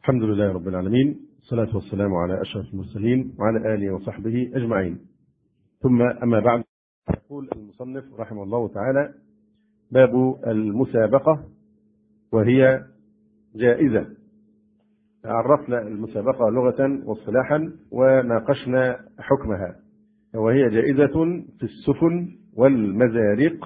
الحمد لله رب العالمين، والصلاة والسلام على أشرف المرسلين وعلى آله وصحبه أجمعين. ثم أما بعد، يقول المصنف رحمه الله تعالى: باب المسابقة وهي جائزة. عرفنا المسابقة لغة واصطلاحا وناقشنا حكمها، وهي جائزة في السفن والمزاريق،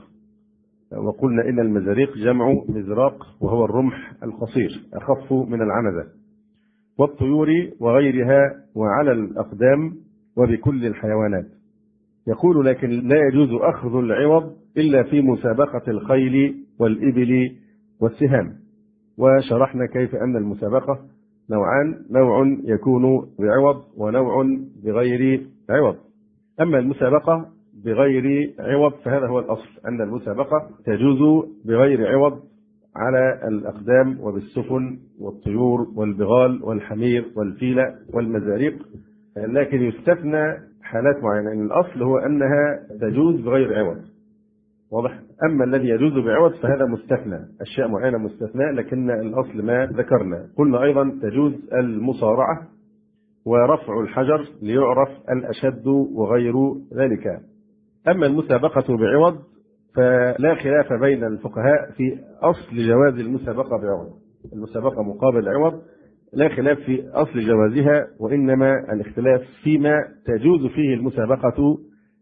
وقلنا إن المزاريق جمع مزراق وهو الرمح القصير أخف من العنزة، والطيور وغيرها وعلى الأقدام وبكل الحيوانات. يقول: لكن لا يجوز أخذ العوض إلا في مسابقة الخيل والإبل والسهام. وشرحنا كيف أن المسابقة نوعان: نوع يكون بعوض ونوع بغير عوض. أما المسابقة بغير عوض فهذا هو الأصل، أن المسابقة تجوز بغير عوض على الأقدام وبالسفن والطيور والبغال والحمير والفيل والمزاريق، لكن يستثنى حالات معينة. يعني الأصل هو أنها تجوز بغير عوض، واضح؟ أما الذي يجوز بعوض فهذا مستثنى، أشياء معينة مستثنى، لكن الأصل ما ذكرنا. قلنا أيضا تجوز المصارعة ورفع الحجر ليعرف الأشد وغير ذلك. أما المسابقة بعوض فلا خلاف بين الفقهاء في أصل جواز المسابقة بعوض. المسابقة مقابل عوض لا خلاف في أصل جوازها، وإنما الاختلاف فيما تجوز فيه المسابقة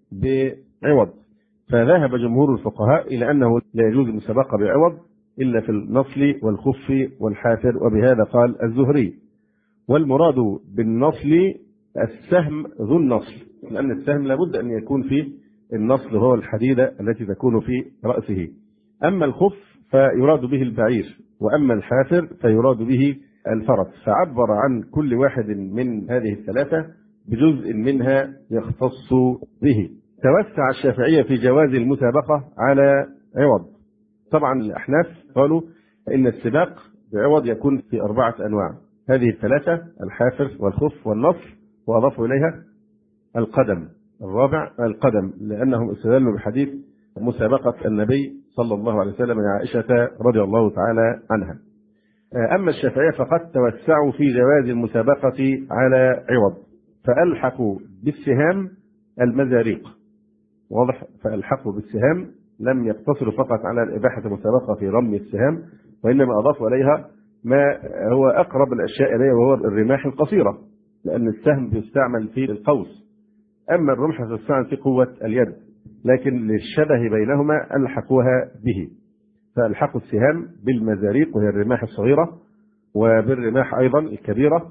بعوض. فذهب جمهور الفقهاء إلى أنه لا يجوز المسابقة بعوض إلا في النصل والخف والحافر، وبهذا قال الزهري. والمراد بالنصل السهم ذو النصل، لأن السهم لابد أن يكون فيه النصل، هو الحديدة التي تكون في رأسه. أما الخف فيراد به البعير، وأما الحافر فيراد به الفرس. فعبر عن كل واحد من هذه الثلاثة بجزء منها يختص به. توسع الشافعية في جواز المسابقة على عوض. طبعا الأحناف قالوا إن السباق بعوض يكون في 4 أنواع، هذه الثلاثة: الحافر والخف والنصر، وأضافوا إليها القدم. الرابع القدم، لأنهم استدلوا بحديث مسابقة النبي صلى الله عليه وسلم لعائشة رضي الله تعالى عنها. أما الشافعية فقد توسعوا في جواز المسابقة على عوض، فألحقوا بالسهام المزاريق، واضح؟ فألحقوا بالسهام، لم يقتصروا فقط على إباحة المسابقة في رمي السهام، وإنما أضافوا إليها ما هو أقرب الأشياء إليه، وهو الرماح القصيرة، لأن السهم يستعمل في القوس، أما الرمح فيستعمل في قوة اليد، لكن للشبه بينهما ألحقوها به. فألحقوا السهام بالمزاريق وهي الرماح الصغيرة، وبالرماح أيضا الكبيرة،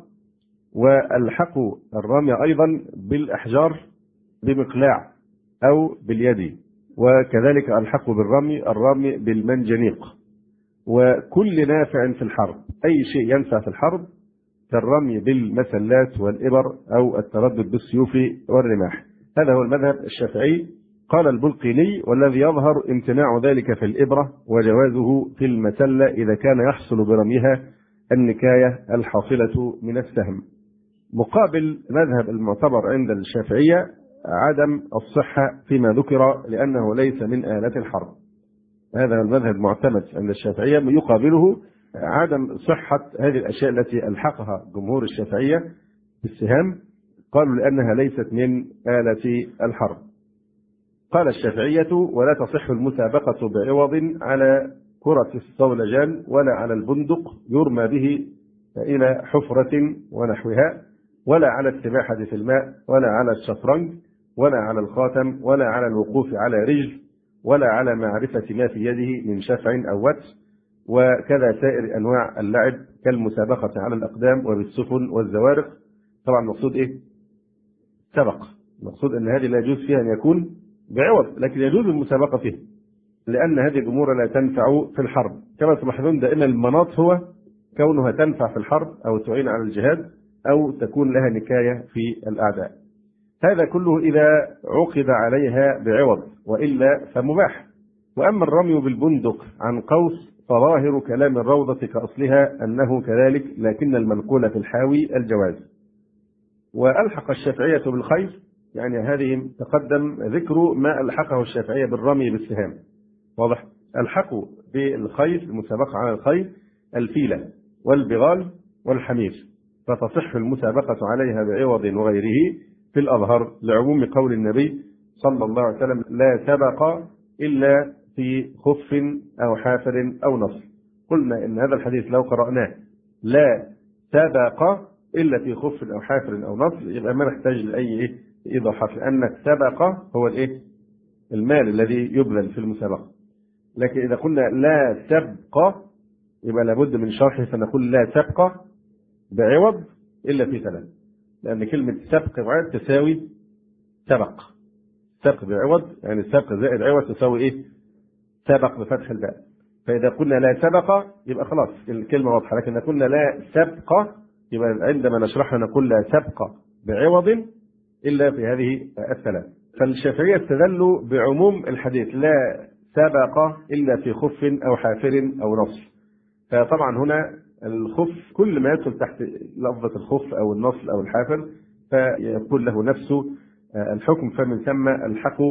وألحقوا الرمي أيضا بالأحجار بمقلاع أو باليد، وكذلك ألحقوا الرمي بالمنجنيق. وكل نافع في الحرب، أي شيء ينفع في الحرب كالرمي بالمسلات والإبر أو التردد بالسيوف والرماح. هذا هو المذهب الشافعي. قال البلقيني: والذي يظهر امتناع ذلك في الإبرة وجوازه في المسلة إذا كان يحصل برميها النكاية الحاصلة من السهم. مقابل مذهب المعتبر عند الشافعية عدم الصحة فيما ذكر، لأنه ليس من آلات الحرب. هذا المذهب معتمد عند الشافعية، يقابله عدم صحة هذه الأشياء التي ألحقها جمهور الشافعية بالسهام، قالوا لأنها ليست من آلة الحرب. قال الشافعية: ولا تصح المسابقة بعوض على كرة الصولجان ولا على البندق يرمى به إلى حفرة ونحوها، ولا على السباحة في الماء، ولا على الشطرنج، ولا على الخاتم، ولا على الوقوف على رجل، ولا على معرفة ما في يده من شفع أو وتر، وكذا سائر أنواع اللعب كالمسابقة على الأقدام وبالسفن والزوارق. طبعا المقصود إيه؟ سبق. المقصود أن هذه لا يجوز فيها أن يكون بعوض، لكن يجوز المسابقة فيه، لأن هذه الأمور لا تنفع في الحرب. كما تلاحظون دائما المناط هو كونها تنفع في الحرب أو تعين على الجهاد أو تكون لها نكاية في الأعداء. هذا كله إذا عقد عليها بعوض، وإلا فمباح. وأما الرمي بالبندق عن قوس فظاهر كلام الروضة كأصلها أنه كذلك، لكن المنقول في الحاوي الجواز. وألحق الشافعية بالخيل، يعني هذه تقدم ذكر ما ألحقه الشافعية بالرمي بالسهام، واضح؟ ألحقوا بالخيل، المسابقة على الخيل، الفيلة والبغال والحمير، فتصح المسابقة عليها بعوض وغيره في الأظهر، لعموم قول النبي صلى الله عليه وسلم: لا سبق إلا في خف أو حافر أو نصر. قلنا إن هذا الحديث لو قرأناه لا سبق إلا في خف أو حافر أو نصر يبقى ما نحتاج لأي إيضاحات، لأن السبق هو المال الذي يبذل في المسابقة. لكن إذا قلنا لا سبق يبقى لابد من شرحه، فنقول لا سبق بعوض إلا في ثلاث، لأن كلمة سبق بعوض تساوي سبق. سبق بعوض يعني سبق زائد عوض تساوي سبق بفتح الباء. فإذا قلنا لا سبق يبقى خلاص الكلمة واضحة، لكن إذا قلنا لا سبق يبقى عندما نشرحها نقول لا سبق بعوض إلا في هذه الثلاث. فالشافعية استدلوا بعموم الحديث لا سبق إلا في خف أو حافر أو نصر. فطبعا هنا الخف كل ما يدخل تحت لفظة الخف أو النصل أو الحافر فيكون له نفس الحكم، فمن ثم الحقوا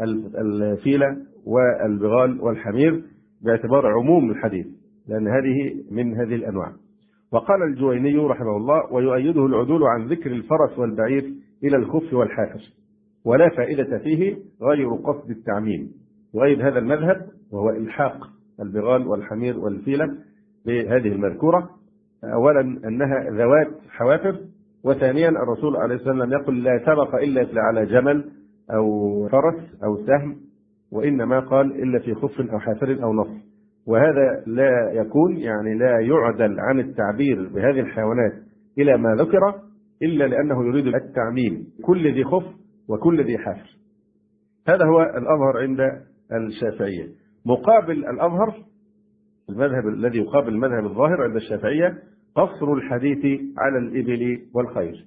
الفيلة والبغال والحمير باعتبار عموم الحديث، لأن هذه من هذه الأنواع. وقال الجويني رحمه الله: ويؤيده العدول عن ذكر الفرس والبعير إلى الخف والحافر، ولا فائدة فيه غير قصد التعميم. وأيد هذا المذهب وهو إلحاق البغال والحمير والفيلة بهذه المذكورة، أولا أنها ذوات حوافر، وثانيا الرسول عليه الصلاة والسلام يقول لا سبق إلا على جمل أو فرس أو سهم، وإنما قال إلا في خف أو حافر أو نصر. وهذا لا يكون يعني لا يعدل عن التعبير بهذه الحيوانات إلى ما ذكر إلا لأنه يريد التعميم، كل ذي خف وكل ذي حافر. هذا هو الأظهر عند الشافعية. مقابل الأظهر المذهب الذي يقابل المذهب الظاهر عند الشافعية قصر الحديث على الإبل والخيل،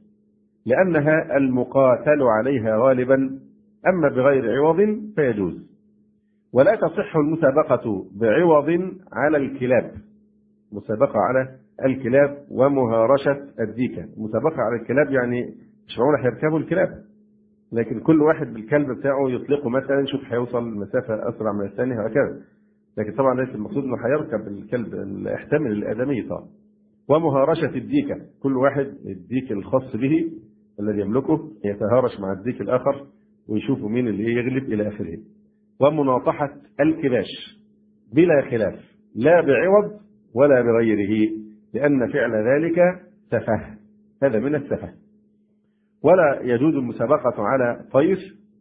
لأنها المقاتل عليها غالبا، أما بغير عوض فيجوز. ولا تصح المسابقة بعوض على الكلاب، مسابقة على الكلاب ومهارشة الديكة. مسابقة على الكلاب يعني مش معقول هيركبوا الكلاب، لكن كل واحد بالكلب بتاعه يطلقه مثلا يشوف هيوصل مسافة أسرع من الثاني وهكذا، لكن طبعا ليس المقصود انه هيركب الكلب اللي يحتمل الآدمي طبعا. ومهارشة الديكة، كل واحد الديك الخاص به الذي يملكه يتهارش مع الديك الآخر ويشوفوا مين اللي يغلب إلى آخره. ومناطحة الكباش بلا خلاف، لا بعوض ولا بغيره، لأن فعل ذلك سفه، هذا من السفه. ولا يجوز المسابقة على طير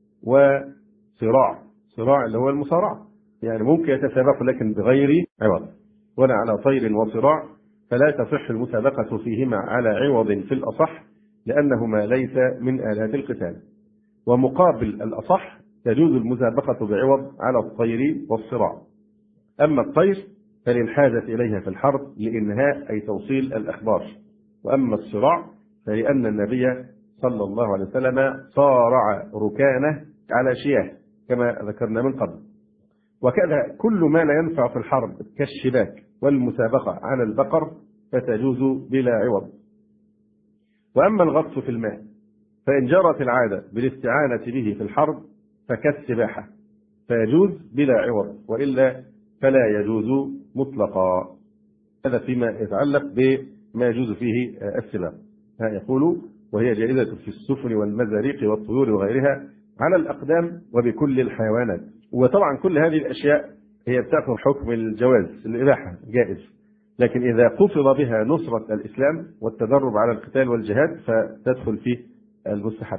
وصراع، صراع اللي هو المصارعة، يعني ممكن يتسابق لكن بغير عوض. ولا على طير وصراع، فلا تصح المسابقة فيهما على عوض في الأصح، لأنهما ليس من آلات القتال. ومقابل الأصح تجوز المسابقة بعوض على الطير والصراع. أما الطير فللحاجة إليها في الحرب لإنهاء أي توصيل الأخبار، وأما الصراع فلأن النبي صلى الله عليه وسلم صارع ركانه على شياه كما ذكرنا من قبل. وكذا كل ما لا ينفع في الحرب كالشباك والمسابقة على البقر فتجوز بلا عوض. وأما الغطس في الماء فإن جرت العادة بالاستعانة به في الحرب فكالسباحة فيجوز بلا عوض، وإلا فلا يجوز مطلقا. هذا فيما يتعلق بما يجوز فيه السباق. يقول: وهي جائزة في السفن والمزاريق والطيور وغيرها على الأقدام وبكل الحيوانات. وطبعا كل هذه الأشياء هي بتأخذ حكم الجواز، الإباحة جائز، لكن إذا قصد بها نصرة الإسلام والتدرب على القتال والجهاد فتدخل في المستحب.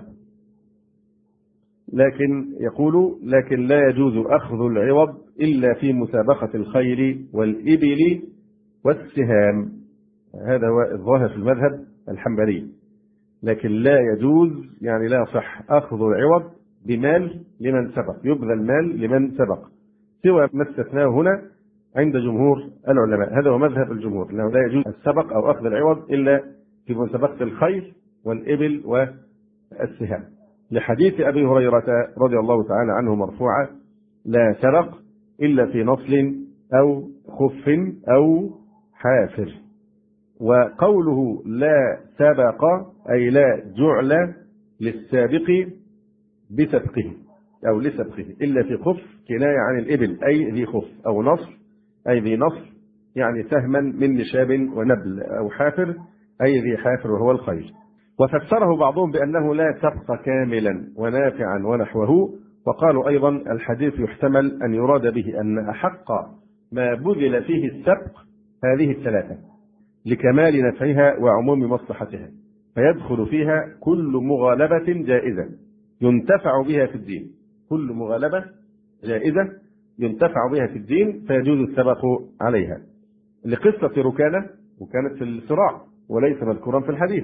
لكن يقول: لكن لا يجوز أخذ العوض إلا في مسابقة الخيل والإبل والسهام. هذا هو الظاهر في المذهب الحنبلي. لكن لا يجوز يعني لا صح أخذ العوض بمال لمن سبق، يبذل مال لمن سبق، سوى ما استثناه هنا عند جمهور العلماء. هذا هو مذهب الجمهور، أنه لا يجوز السبق أو أخذ العوض إلا في مسابقة الخيل والإبل والسهام، لحديث أبي هريرة رضي الله تعالى عنه مرفوعا: لا سبق إلا في نصل أو خف أو حافر. وقوله لا سبق أي لا جعل للسابق بسبقه أو لسبقه إلا في خف، كناية عن الإبل أي ذي خف، أو نصر أي ذي نصر يعني سهما من نشاب ونبل، أو حافر أي ذي حافر وهو الخيل. وفسره بعضهم بأنه لا سبق كاملا ونافعا ونحوه. وقالوا أيضا الحديث يحتمل أن يراد به أن أحق ما بذل فيه السبق هذه الثلاثة لكمال نفعها وعموم مصلحتها، فيدخل فيها كل مغالبة جائزة ينتفع بها في الدين، كل مغالبة جائزة ينتفع بها في الدين فيجوز السبق عليها. لقصة ركانة، وكانت في الصراع وليس مذكورا في الحديث،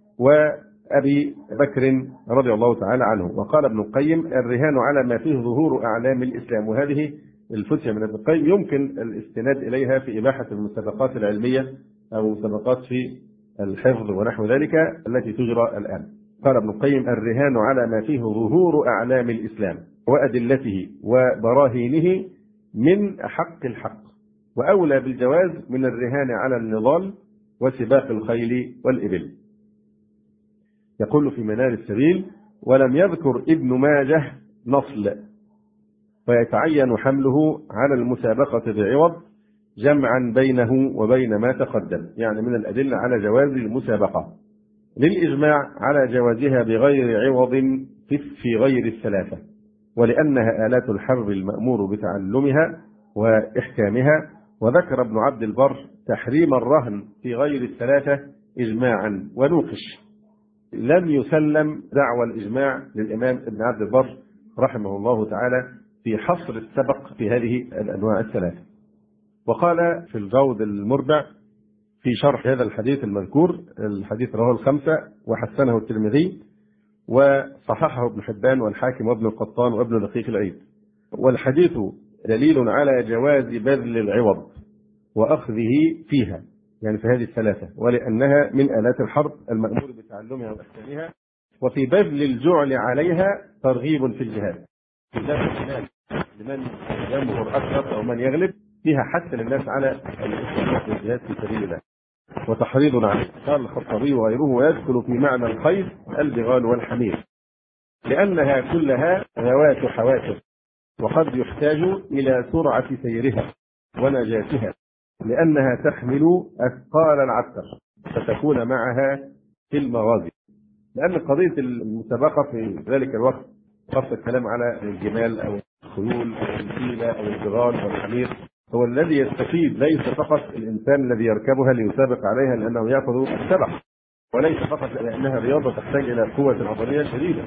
وأبي بكر رضي الله تعالى عنه. وقال ابن القيم الرهان على ما فيه ظهور أعلام الإسلام، وهذه الفتية من ابن القيم يمكن الاستناد إليها في إباحة المسابقات العلمية أو مسابقات في الحفظ ونحو ذلك التي تجرى الآن. قال ابن القيم الرهان على ما فيه ظهور أعلام الإسلام وأدلته وبراهينه من أحق الحق، وأولى بالجواز من الرهان على النضال وسباق الخيل والإبل. يقول في منار السبيل ولم يذكر ابن ماجه نصل، فيتعين حمله على المسابقة بعوض جمعا بينه وبين ما تقدم، يعني من الأدلة على جواز المسابقة للإجماع على جوازها بغير عوض في غير الثلاثة، ولأنها آلات الحرب المأمور بتعلمها وإحكامها. وذكر ابن عبد البر تحريم الرهن في غير الثلاثة إجماعا ونوقش. لم يسلم دعوى الإجماع للإمام ابن عبد البر رحمه الله تعالى في حصر السبق في هذه الأنواع الثلاثة. وقال في الجود المربع في شرح هذا الحديث المذكور، الحديث رواه الخمسة وحسنه الترمذي وصححه ابن حبان والحاكم وابن القطان وابن دقيق العيد. والحديث دليل على جواز بذل العوض وأخذه فيها، يعني في هذه الثلاثة، ولأنها من آلات الحرب المأمور بتعلمها وإحسانها. وفي بذل الجعل عليها ترغيب في الجهاد، في دفع الناس لمن يمهر أكثر أو من يغلب، فيها حث للناس على الاستعمال في الجهاد في سبيل الله وتحريض عليه. قال الخطابي وغيره ويدخل في معنى الخيل البغال والحمير، لأنها كلها ذوات حوافر، وقد يحتاج إلى سرعة سيرها ونجاتها، لأنها تحمل أثقال العسكر فتكون معها في المغازي. لأن قضية المسابقة في ذلك الوقت خاصة الكلام على الجمال أو الخيول أو الفيلة أو البغال والحمير، هو الذي يستفيد ليس فقط الإنسان الذي يركبها ليسابق عليها لأنه يأخذ السبق، وليس فقط لأنها رياضة تحتاج إلى قوة عضلية شديدة،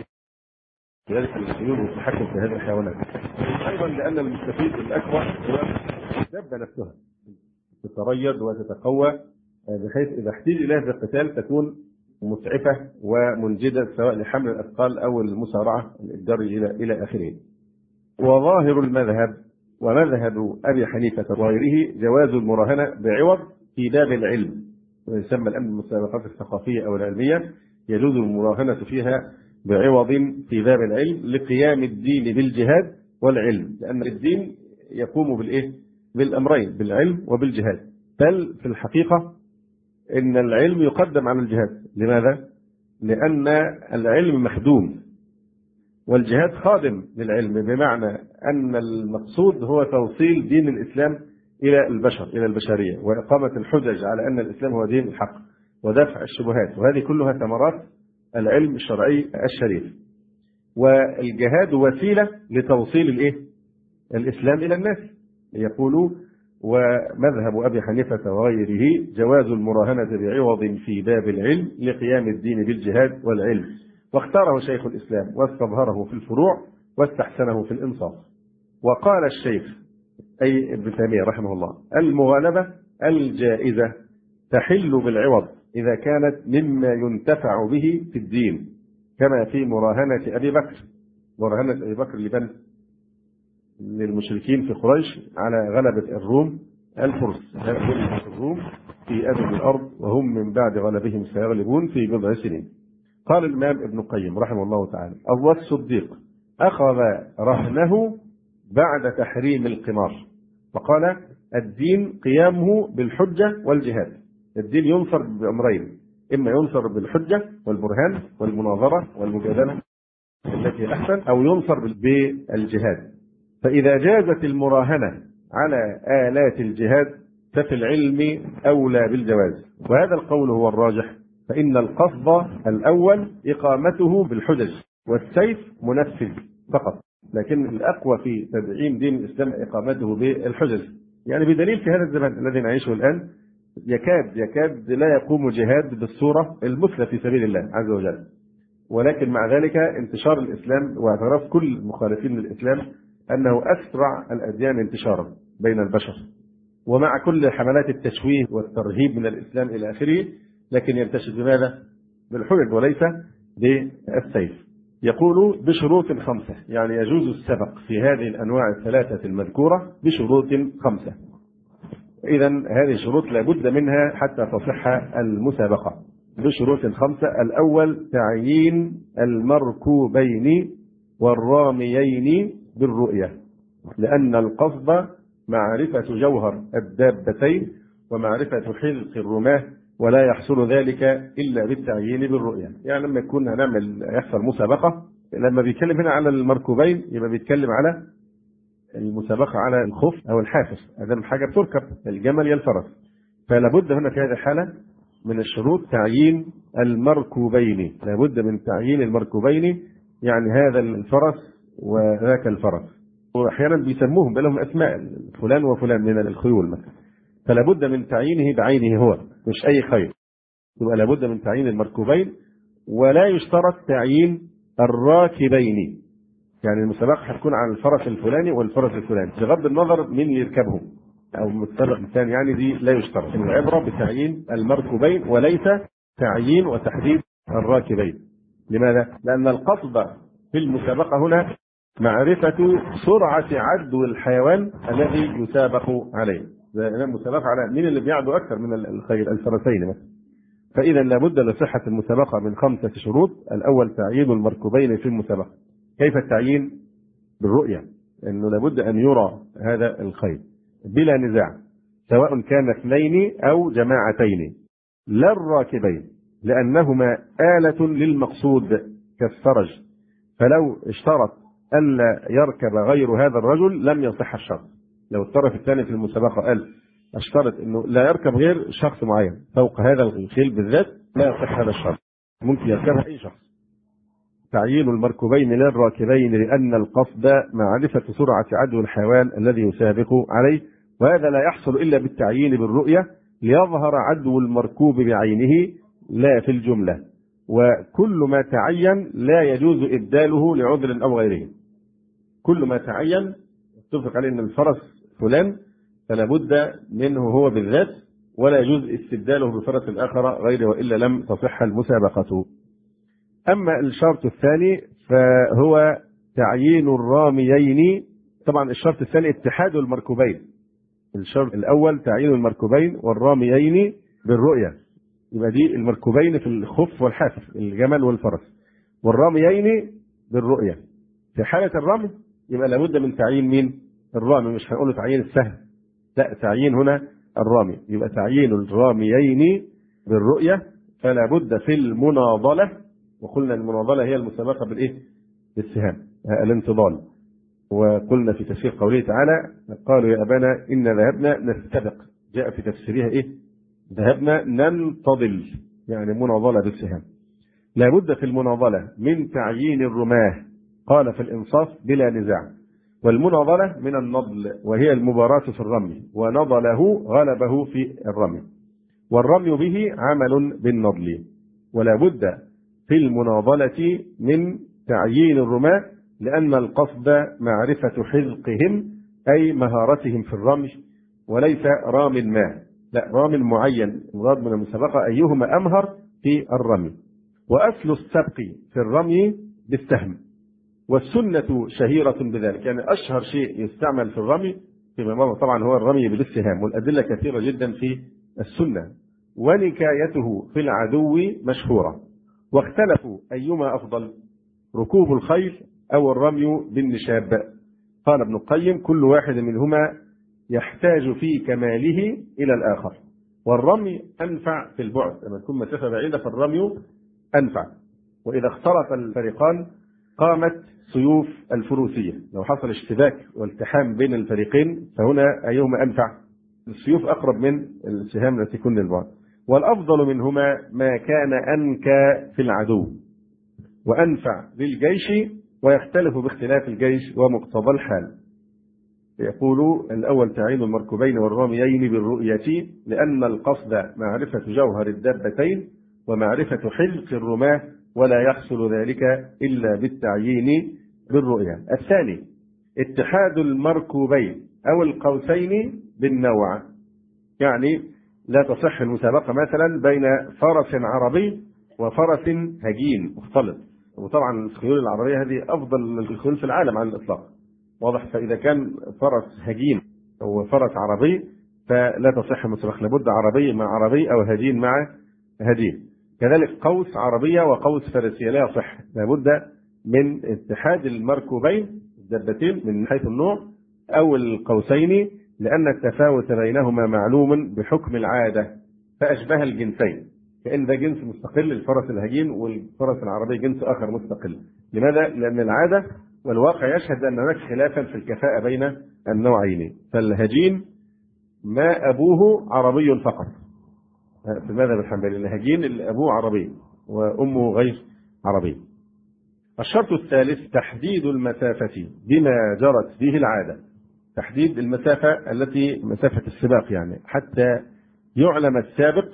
لذلك الخيول والتحكم في هذه الحيوانات. أيضا لأن المستفيد الأكبر هو الدابة نفسها تتريض وتتقوى بحيث إذا احتاج إليها في القتال تكون مسعفة ومنجدة سواء لحمل الأثقال أو المسارعة الجري إلى آخره. وظاهر المذهب ومذهب أبي حنيفة وغيره جواز المراهنة بعوض في باب العلم، ويسمى الآن المسابقات الثقافية أو العلمية، يجوز المراهنة فيها بعوض في باب العلم لقيام الدين بالجهاد والعلم، لأن الدين يقوم بالأمرين، بالعلم وبالجهاد. بل في الحقيقة إن العلم يقدم على الجهاد. لماذا؟ لأن العلم مخدوم والجهاد خادم للعلم، بمعنى أن المقصود هو توصيل دين الإسلام إلى البشر، إلى البشرية، وإقامة الحجج على أن الإسلام هو دين الحق ودفع الشبهات، وهذه كلها ثمرات العلم الشرعي الشريف. والجهاد وسيلة لتوصيل الإسلام إلى الناس. يقولوا ومذهب أبي حنيفة وغيره جواز المراهنة بعوض في باب العلم لقيام الدين بالجهاد والعلم، واختاره شيخ الإسلام واستظهره في الفروع واستحسنه في الإنصاف. وقال الشيخ أي ابن تيمية رحمه الله المغالبة الجائزة تحل بالعوض إذا كانت مما ينتفع به في الدين، كما في مراهنة أبي بكر. مراهنة أبي بكر لبن للمشركين في قريش على غلبة الروم الفرس، الروم في أدب الأرض وهم من بعد غلبهم سيغلبون في بضع سنين. قال الإمام ابن القيم رحمه الله تعالى أبو الصديق أخذ رهنه بعد تحريم القمار، وقال الدين قيامه بالحجة والجهاد. الدين ينصر بأمرين، إما ينصر بالحجة والبرهان والمناظرة والمجادلة التي أحسن، أو ينصر بالجهاد. فإذا جازت المراهنة على آلات الجهاد ففي العلم أولى بالجواز، وهذا القول هو الراجح، فإن القصد الأول إقامته بالحجج، والسيف منفذ فقط، لكن الأقوى في تدعيم دين الإسلام إقامته بالحجج. يعني بدليل في هذا الزمان الذي نعيشه الآن يكاد لا يقوم جهاد بالصورة المثلى في سبيل الله عز وجل، ولكن مع ذلك انتشار الإسلام واعتراف كل مخالفين للإسلام أنه أسرع الأديان انتشارا بين البشر، ومع كل حملات التشويه والترهيب من الإسلام إلى آخره، لكن ينتشر بماذا؟ بالحجج وليس بالسيف. يقول بشروط 5، يعني يجوز السبق في هذه الأنواع الثلاثة المذكورة بشروط 5. إذا هذه الشروط لا بد منها حتى تصح المسابقة بشروط 5. الأول تعيين المركوبين والراميين بالرؤية، لأن القصد معرفة جوهر الدابتين ومعرفة حذق الرماة، ولا يحصل ذلك إلا بالتعيين بالرؤية. يعني لما يكون يحصل مسابقة، لما بيتكلم هنا على المركوبين يبقى بيتكلم على المسابقة على الخف أو الحافر، هذا حاجة بتركب الجمل يا الفرس، فلا بد هنا في هذه الحالة من الشروط تعيين المركوبين، لا بد من تعيين المركوبين، يعني هذا الفرس وذاك الفرس، وأحيانا بيسموهم بلهم أسماء فلان وفلان من الخيول مثلا، فلا بد من تعيينه بعينه هو، مش أي خيل، يبقى لا بد من تعيين المركوبين، ولا يشترط تعيين الراكبين، يعني المسابقة هتكون على الفرس الفلاني والفرس الفلاني بغض النظر من يركبهم أو متسابق إنسان، يعني دي لا يشترط، العبرة بتعيين المركوبين وليس تعيين وتحديد الراكبين. لماذا؟ لأن القصد في المسابقة هنا معرفة سرعة عدو الحيوان الذي يسابق عليه، المسابقة على مين اللي بيعدو أكثر من الخيل الفرسين مثلا. فإذا لابد لصحة المسابقة من 5 شروط. الأول تعيين المركوبين في المسابقة. كيف التعيين؟ بالرؤية، أنه لابد أن يرى هذا الخيل بلا نزاع، سواء كان 2 أو جماعتين، لا الراكبين، لأنهما آلة للمقصود كالسرج، فلو اشترط ألا يركب غير هذا الرجل لم يصح الشرط. لو الطرف الثاني في المسابقة قال اشترط أنه لا يركب غير شخص معين فوق هذا الخيل بالذات، لا يصح هذا الشرط، ممكن يركبها أي شخص. تعيين المركوبين للراكبين لأن القصد معرفة سرعة عدو الحيوان الذي يسابق عليه، وهذا لا يحصل إلا بالتعيين بالرؤية ليظهر عدو المركوب بعينه لا في الجملة، وكل ما تعين لا يجوز إبداله لعذر أو غيره. كل ما تعين اتفق عليه أن الفرس فلان فلا بد منه هو بالذات، ولا يجوز استبداله بفرس الآخر غيره، وإلا لم تصح المسابقة. أما الشرط الثاني فهو تعيين الراميين. طبعا الشرط الثاني اتحاد المركوبين. الشرط الأول تعيين المركوبين والراميين بالرؤية، يبقى دي المركوبين في الخف والحافر الجمل والفرس، والراميين بالرؤية. في حالة الرمي يبقى لابد من تعيين مين؟ الرامي، مش هنقول تعيين السهم، لا، تعيين هنا الرامي، يبقى تعيين الراميين بالرؤية. فلا بد في المناضلة، وقلنا المناضلة هي المسابقة بالإيه؟ بالسهام، الانتضال. وقلنا في تفسير قوله تعالى قالوا يا أبانا إن ذهبنا نستبق، جاء في تفسيرها إيه؟ ذهبنا ننتضل، يعني مناضلة بالسهام. لا بد في المناضلة من تعيين الرماه، قال في الإنصاف بلا نزاع، والمناضلة من النضل وهي المباراة في الرمي، ونضله غلبه في الرمي، والرمي به عمل بالنضل. ولا بد في المناضلة من تعيين الرماة، لأن القصد معرفة حذقهم أي مهارتهم في الرمي، وليس رام ما، لا، رام معين مراد من المسابقة أيهما أمهر في الرمي. وأصل السبق في الرمي بالسهم، والسنة شهيرة بذلك، يعني أشهر شيء يستعمل في الرمي فيما مضى طبعا هو الرمي بالسهام، والأدلة كثيرة جدا في السنة، ونكايته في العدو مشهورة. واختلفوا أيما أفضل، ركوب الخيل أو الرمي بالنشاب. قال ابن القيم كل واحد منهما يحتاج في كماله إلى الآخر، والرمي أنفع في البعد، لما تكون مسافة بعيدة فالرمي أنفع. وإذا اختلط الفريقان قامت سيوف الفروسية، لو حصل اشتباك والتحام بين الفريقين فهنا أيهما أنفع؟ السيوف أقرب من السهام التي تكون للبعد. والأفضل منهما ما كان أنكى في العدو وأنفع للجيش، ويختلف باختلاف الجيش ومقتضى الحال. يقول الأول تعيين المركوبين والراميين بالرؤية، لأن القصد معرفة جوهر الدابتين ومعرفة حلق الرماة، ولا يحصل ذلك إلا بالتعيين بالرؤية. الثاني اتحاد المركوبين أو القوسين بالنوع، يعني لا تصح المسابقة مثلا بين فرس عربي وفرس هجين مختلط، وطبعا الخيول العربية هذه أفضل الخيول في العالم على الإطلاق، واضح. فإذا كان فرس هجين أو فرس عربي فلا تصح المسابقة، لابد عربي مع عربي أو هجين مع هجين. كذلك قوس عربية وقوس فارسية لا يصح، لابد من اتحاد المركوبين الدابتين من حيث النوع أو القوسين، لأن التفاوت بينهما معلوم بحكم العادة، فأشبه الجنسين، كأن ده جنس مستقل الفرس الهجين والفرس العربي جنس آخر مستقل. لماذا؟ لأن العادة والواقع يشهد أن هناك خلافا في الكفاءة بين النوعين. فالهجين ما أبوه عربي فقط في المذهب الحنبلي، الهجين اللي أبوه عربي وأمه غير عربي. الشرط الثالث تحديد المسافة بما جرت به العادة، تحديد المسافة التي مسافة السباق، يعني حتى يعلم السابق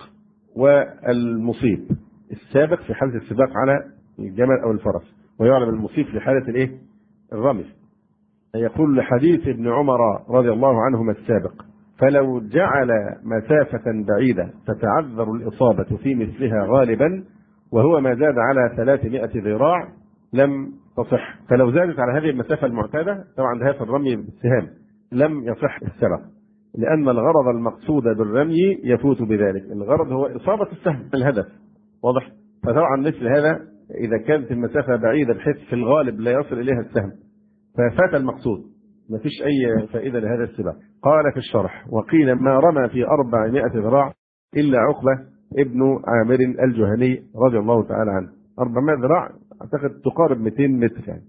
والمصيب. السابق في حالة السباق على الجمل أو الفرس، ويعلم المصيب في حالة الرمي. يقول لحديث ابن عمر رضي الله عنهما السابق: فلو جعل مسافة بعيدة تتعذر الإصابة في مثلها غالبا، وهو ما زاد على 300 ذراع لم تصح. فلو زادت على هذه المسافة المعتادة، طبعا ده في الرمي بالسهام، لم يصح السبق، لأن الغرض المقصود بالرمي يفوت بذلك. الغرض هو إصابة السهم الهدف، واضح. فطبعا مثل هذا إذا كانت المسافة بعيدة بحيث في الغالب لا يصل إليها السهم ففات المقصود، ما فيش أي فائدة لهذا السباق. قال في الشرح: وقيل ما رمى في 400 ذراع إلا عقبة ابن عامر الجهني رضي الله تعالى عنه. 400 ذراع أعتقد تقارب 200 متر يعني.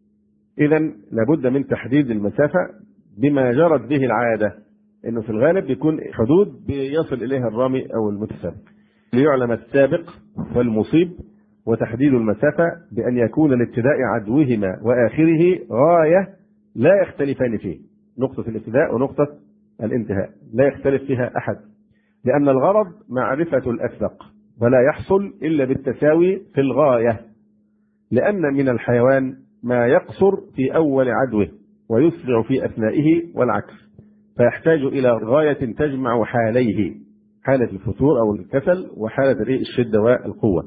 إذا لابد من تحديد المسافة بما جرت به العادة، إنه في الغالب بيكون حدود بيصل إليها الرامي أو المتسابق، ليعلم السابق والمصيب. وتحديد المسافة بأن يكون لابتداء عدوهما وآخره غاية لا يختلفان فيه، نقطة الابتداء ونقطة الانتهاء لا يختلف فيها أحد، لأن الغرض معرفة الأسبق، ولا يحصل إلا بالتساوي في الغاية، لأن من الحيوان ما يقصر في أول عدوه ويسرع في أثنائه والعكس، فيحتاج إلى غاية تجمع حاليه، حالة الفتور أو الكسل وحالة الشدة والقوة.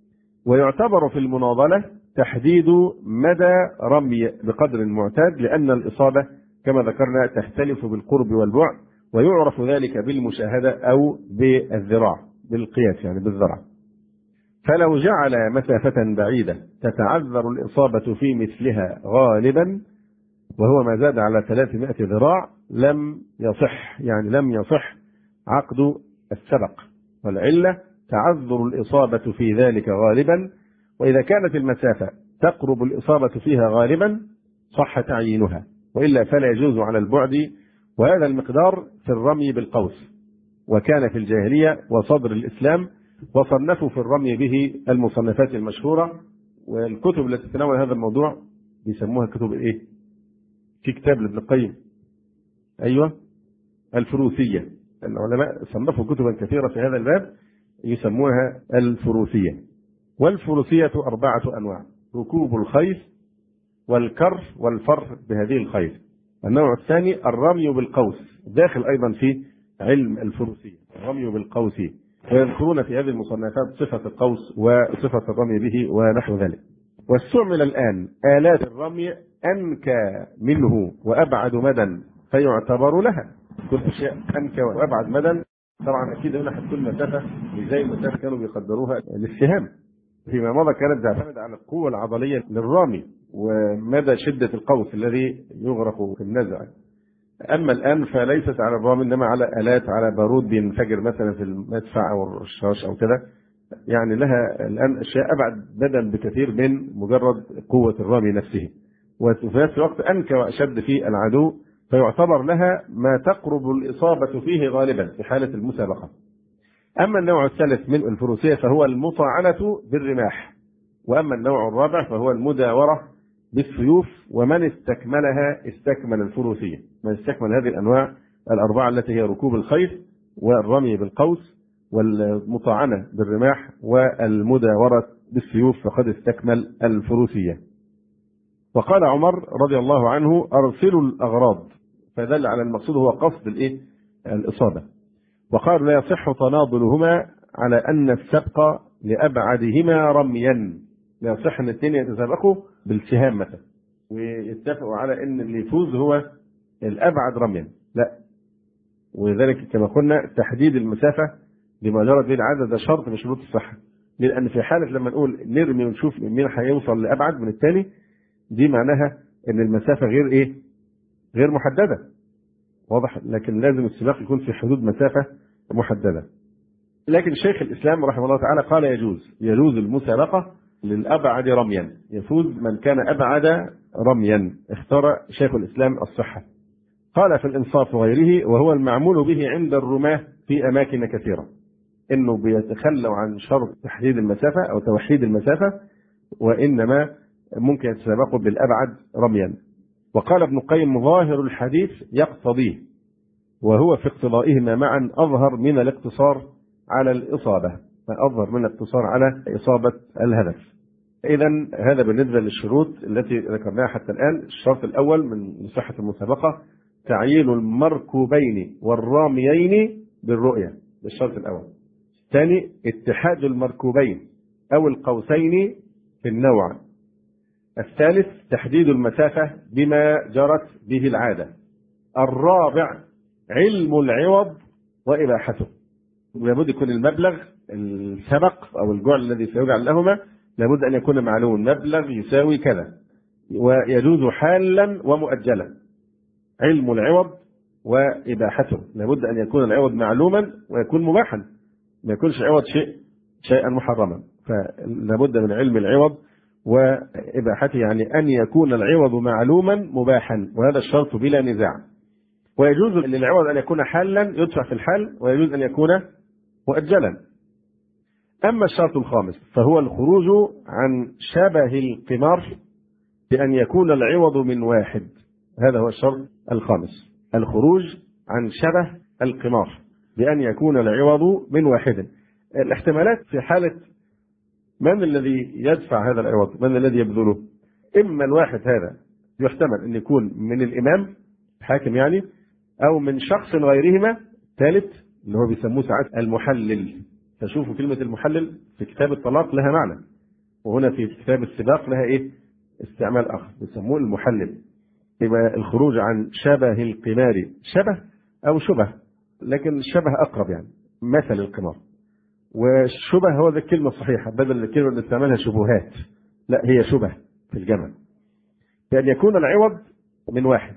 ويعتبر في المناضلة تحديد مدى رمي بقدر المعتاد، لأن الإصابة كما ذكرنا تختلف بالقرب والبعد، ويعرف ذلك بالمشاهدة أو بالذراع، بالقياس يعني بالذراع. فلو جعل مسافة بعيدة تتعذر الإصابة في مثلها غالبا، وهو ما زاد على 300 ذراع، لم يصح، يعني لم يصح عقد السبق، والعلة تعذر الإصابة في ذلك غالبا. وإذا كانت المسافة تقرب الإصابة فيها غالبا صح تعيينها، وإلا فلا يجوز على البعد. وهذا المقدار في الرمي بالقوس، وكان في الجاهلية وصدر الإسلام، وصنفوا في الرمي به المصنفات المشهورة. والكتب التي تتناول هذا الموضوع بيسموها كتب إيه؟ في كتاب لابن القيم، أيوة، الفروسية. العلماء صنفوا كتبا كثيرة في هذا الباب يسموها الفروسية. والفروسية 4 أنواع: ركوب الخيل والكر والفر بهذه الخيل. النوع الثاني الرمي بالقوس، داخل أيضا في علم الفروسية الرمي بالقوس، ويذكرون في هذه المصنفات صفة القوس وصفة الرمي به ونحو ذلك. واستعمل الآن آلات الرمي أنكى منه وأبعد مدى فيعتبر لها. كل شيء أنكى وأبعد مدى، طبعا أكيد هنا هتكون مسافة زي المسافة كانوا بيقدروها للسهام. فيما مضى كانت تعتمد على القوة العضلية للرامي ومدى شدة القوس الذي يغرق في النزع. أما الآن فليست على الرامي، إنما على آلات، على بارود بينفجر مثلا في المدفع أو الرشاش أو كده، يعني لها الآن أشياء أبعد مدى بكثير من مجرد قوة الرامي نفسه، وفي نفس الوقت أنكى وأشد في العدو، فيعتبر لها ما تقرب الإصابة فيه غالبا في حالة المسابقة. أما النوع الثالث من الفروسية فهو المطاعنة بالرماح. وأما النوع الرابع فهو المداورة بالسيوف، ومن استكملها استكمل الفروسية. من استكمل هذه الأنواع الأربعة التي هي ركوب الخيل والرمي بالقوس والمطاعنة بالرماح والمداورة بالسيوف فقد استكمل الفروسية. وقال عمر رضي الله عنه: أرسلوا الأغراض، فدل على المقصود هو قصد الإصابة. وقال: لا يصح تناضلهما على أن السبق لأبعدهما رميا. لا يصح أن الاثنين يتسابقوا بالسهام مثلا ويتفقوا على أن اللي يفوز هو الأبعد رميا، لا. وذلك كما قلنا تحديد المسافة لما جرت به العادة ده شرط من شروط الصحة، لأن في حالة لما نقول نرمي ونشوف مين هيوصل لأبعد من الثاني، دي معناها أن المسافة غير محددة، واضح. لكن لازم السباق يكون في حدود مسافة محددة. لكن شيخ الإسلام رحمه الله تعالى قال يجوز المسابقة للأبعد رميا، يفوز من كان أبعد رميا. اختار شيخ الإسلام الصحة. قال في الإنصاف وغيره: وهو المعمول به عند الرماة في أماكن كثيرة، إنه بيتخلوا عن شرط تحديد المسافة أو توحيد المسافة، وإنما ممكن يتسابقوا بالأبعد رميا. وقال ابن القيم: ظاهر الحديث يقتضيه، وهو في اقتضائهما معا أظهر من الاقتصار على الإصابة، أظهر من الاقتصار على إصابة الهدف. إذا هذا بالنسبة للشروط التي ذكرناها حتى الآن. الشرط الأول من صحة المسابقة تعيين المركوبين والراميين بالرؤية، ده الشرط الأول. الثاني اتحاد المركوبين أو القوسين في النوع. الثالث تحديد المسافة بما جرت به العادة. الرابع علم العوض وإباحته، لابد يكون المبلغ السبق أو الجعل الذي سيجعل لهما لابد أن يكون معلوم، مبلغ يساوي كذا، ويجوز حالا ومؤجلا. علم العوض وإباحته، لابد أن يكون العوض معلوما ويكون مباحا، ما يكونش عوض شيئا محرما. فلابد من علم العوض وإباحته، يعني أن يكون العوض معلوما مباحا، وهذا الشرط بلا نزاع. ويجوز للعوض أن يكون حالا يدفع في الحال، ويجوز أن يكون مؤجلا. أما الشرط الخامس فهو الخروج عن شبه القمار بأن يكون العوض من واحد. هذا هو الشرط الخامس، الخروج عن شبه القمار بأن يكون العوض من واحد. الاحتمالات في حالة من الذي يدفع هذا العوض، من الذي يبذله. إما الواحد هذا يحتمل أن يكون من الإمام الحاكم يعني، أو من شخص غيرهما ثالث اللي هو بيسموه ساعات المحلل. فشوفوا كلمة المحلل في كتاب الطلاق لها معنى، وهنا في كتاب السباق لها استعمال آخر بيسموه المحلل. يبقى الخروج عن شبه القمار، شبه أو شبه، لكن الشبه أقرب يعني مثل القمار، والشبه هو ذا الكلمة الصحيحة بدل الكلمة اللي استعملها شبهات، لا هي شبه في الجمع. بأن يكون العوض من واحد،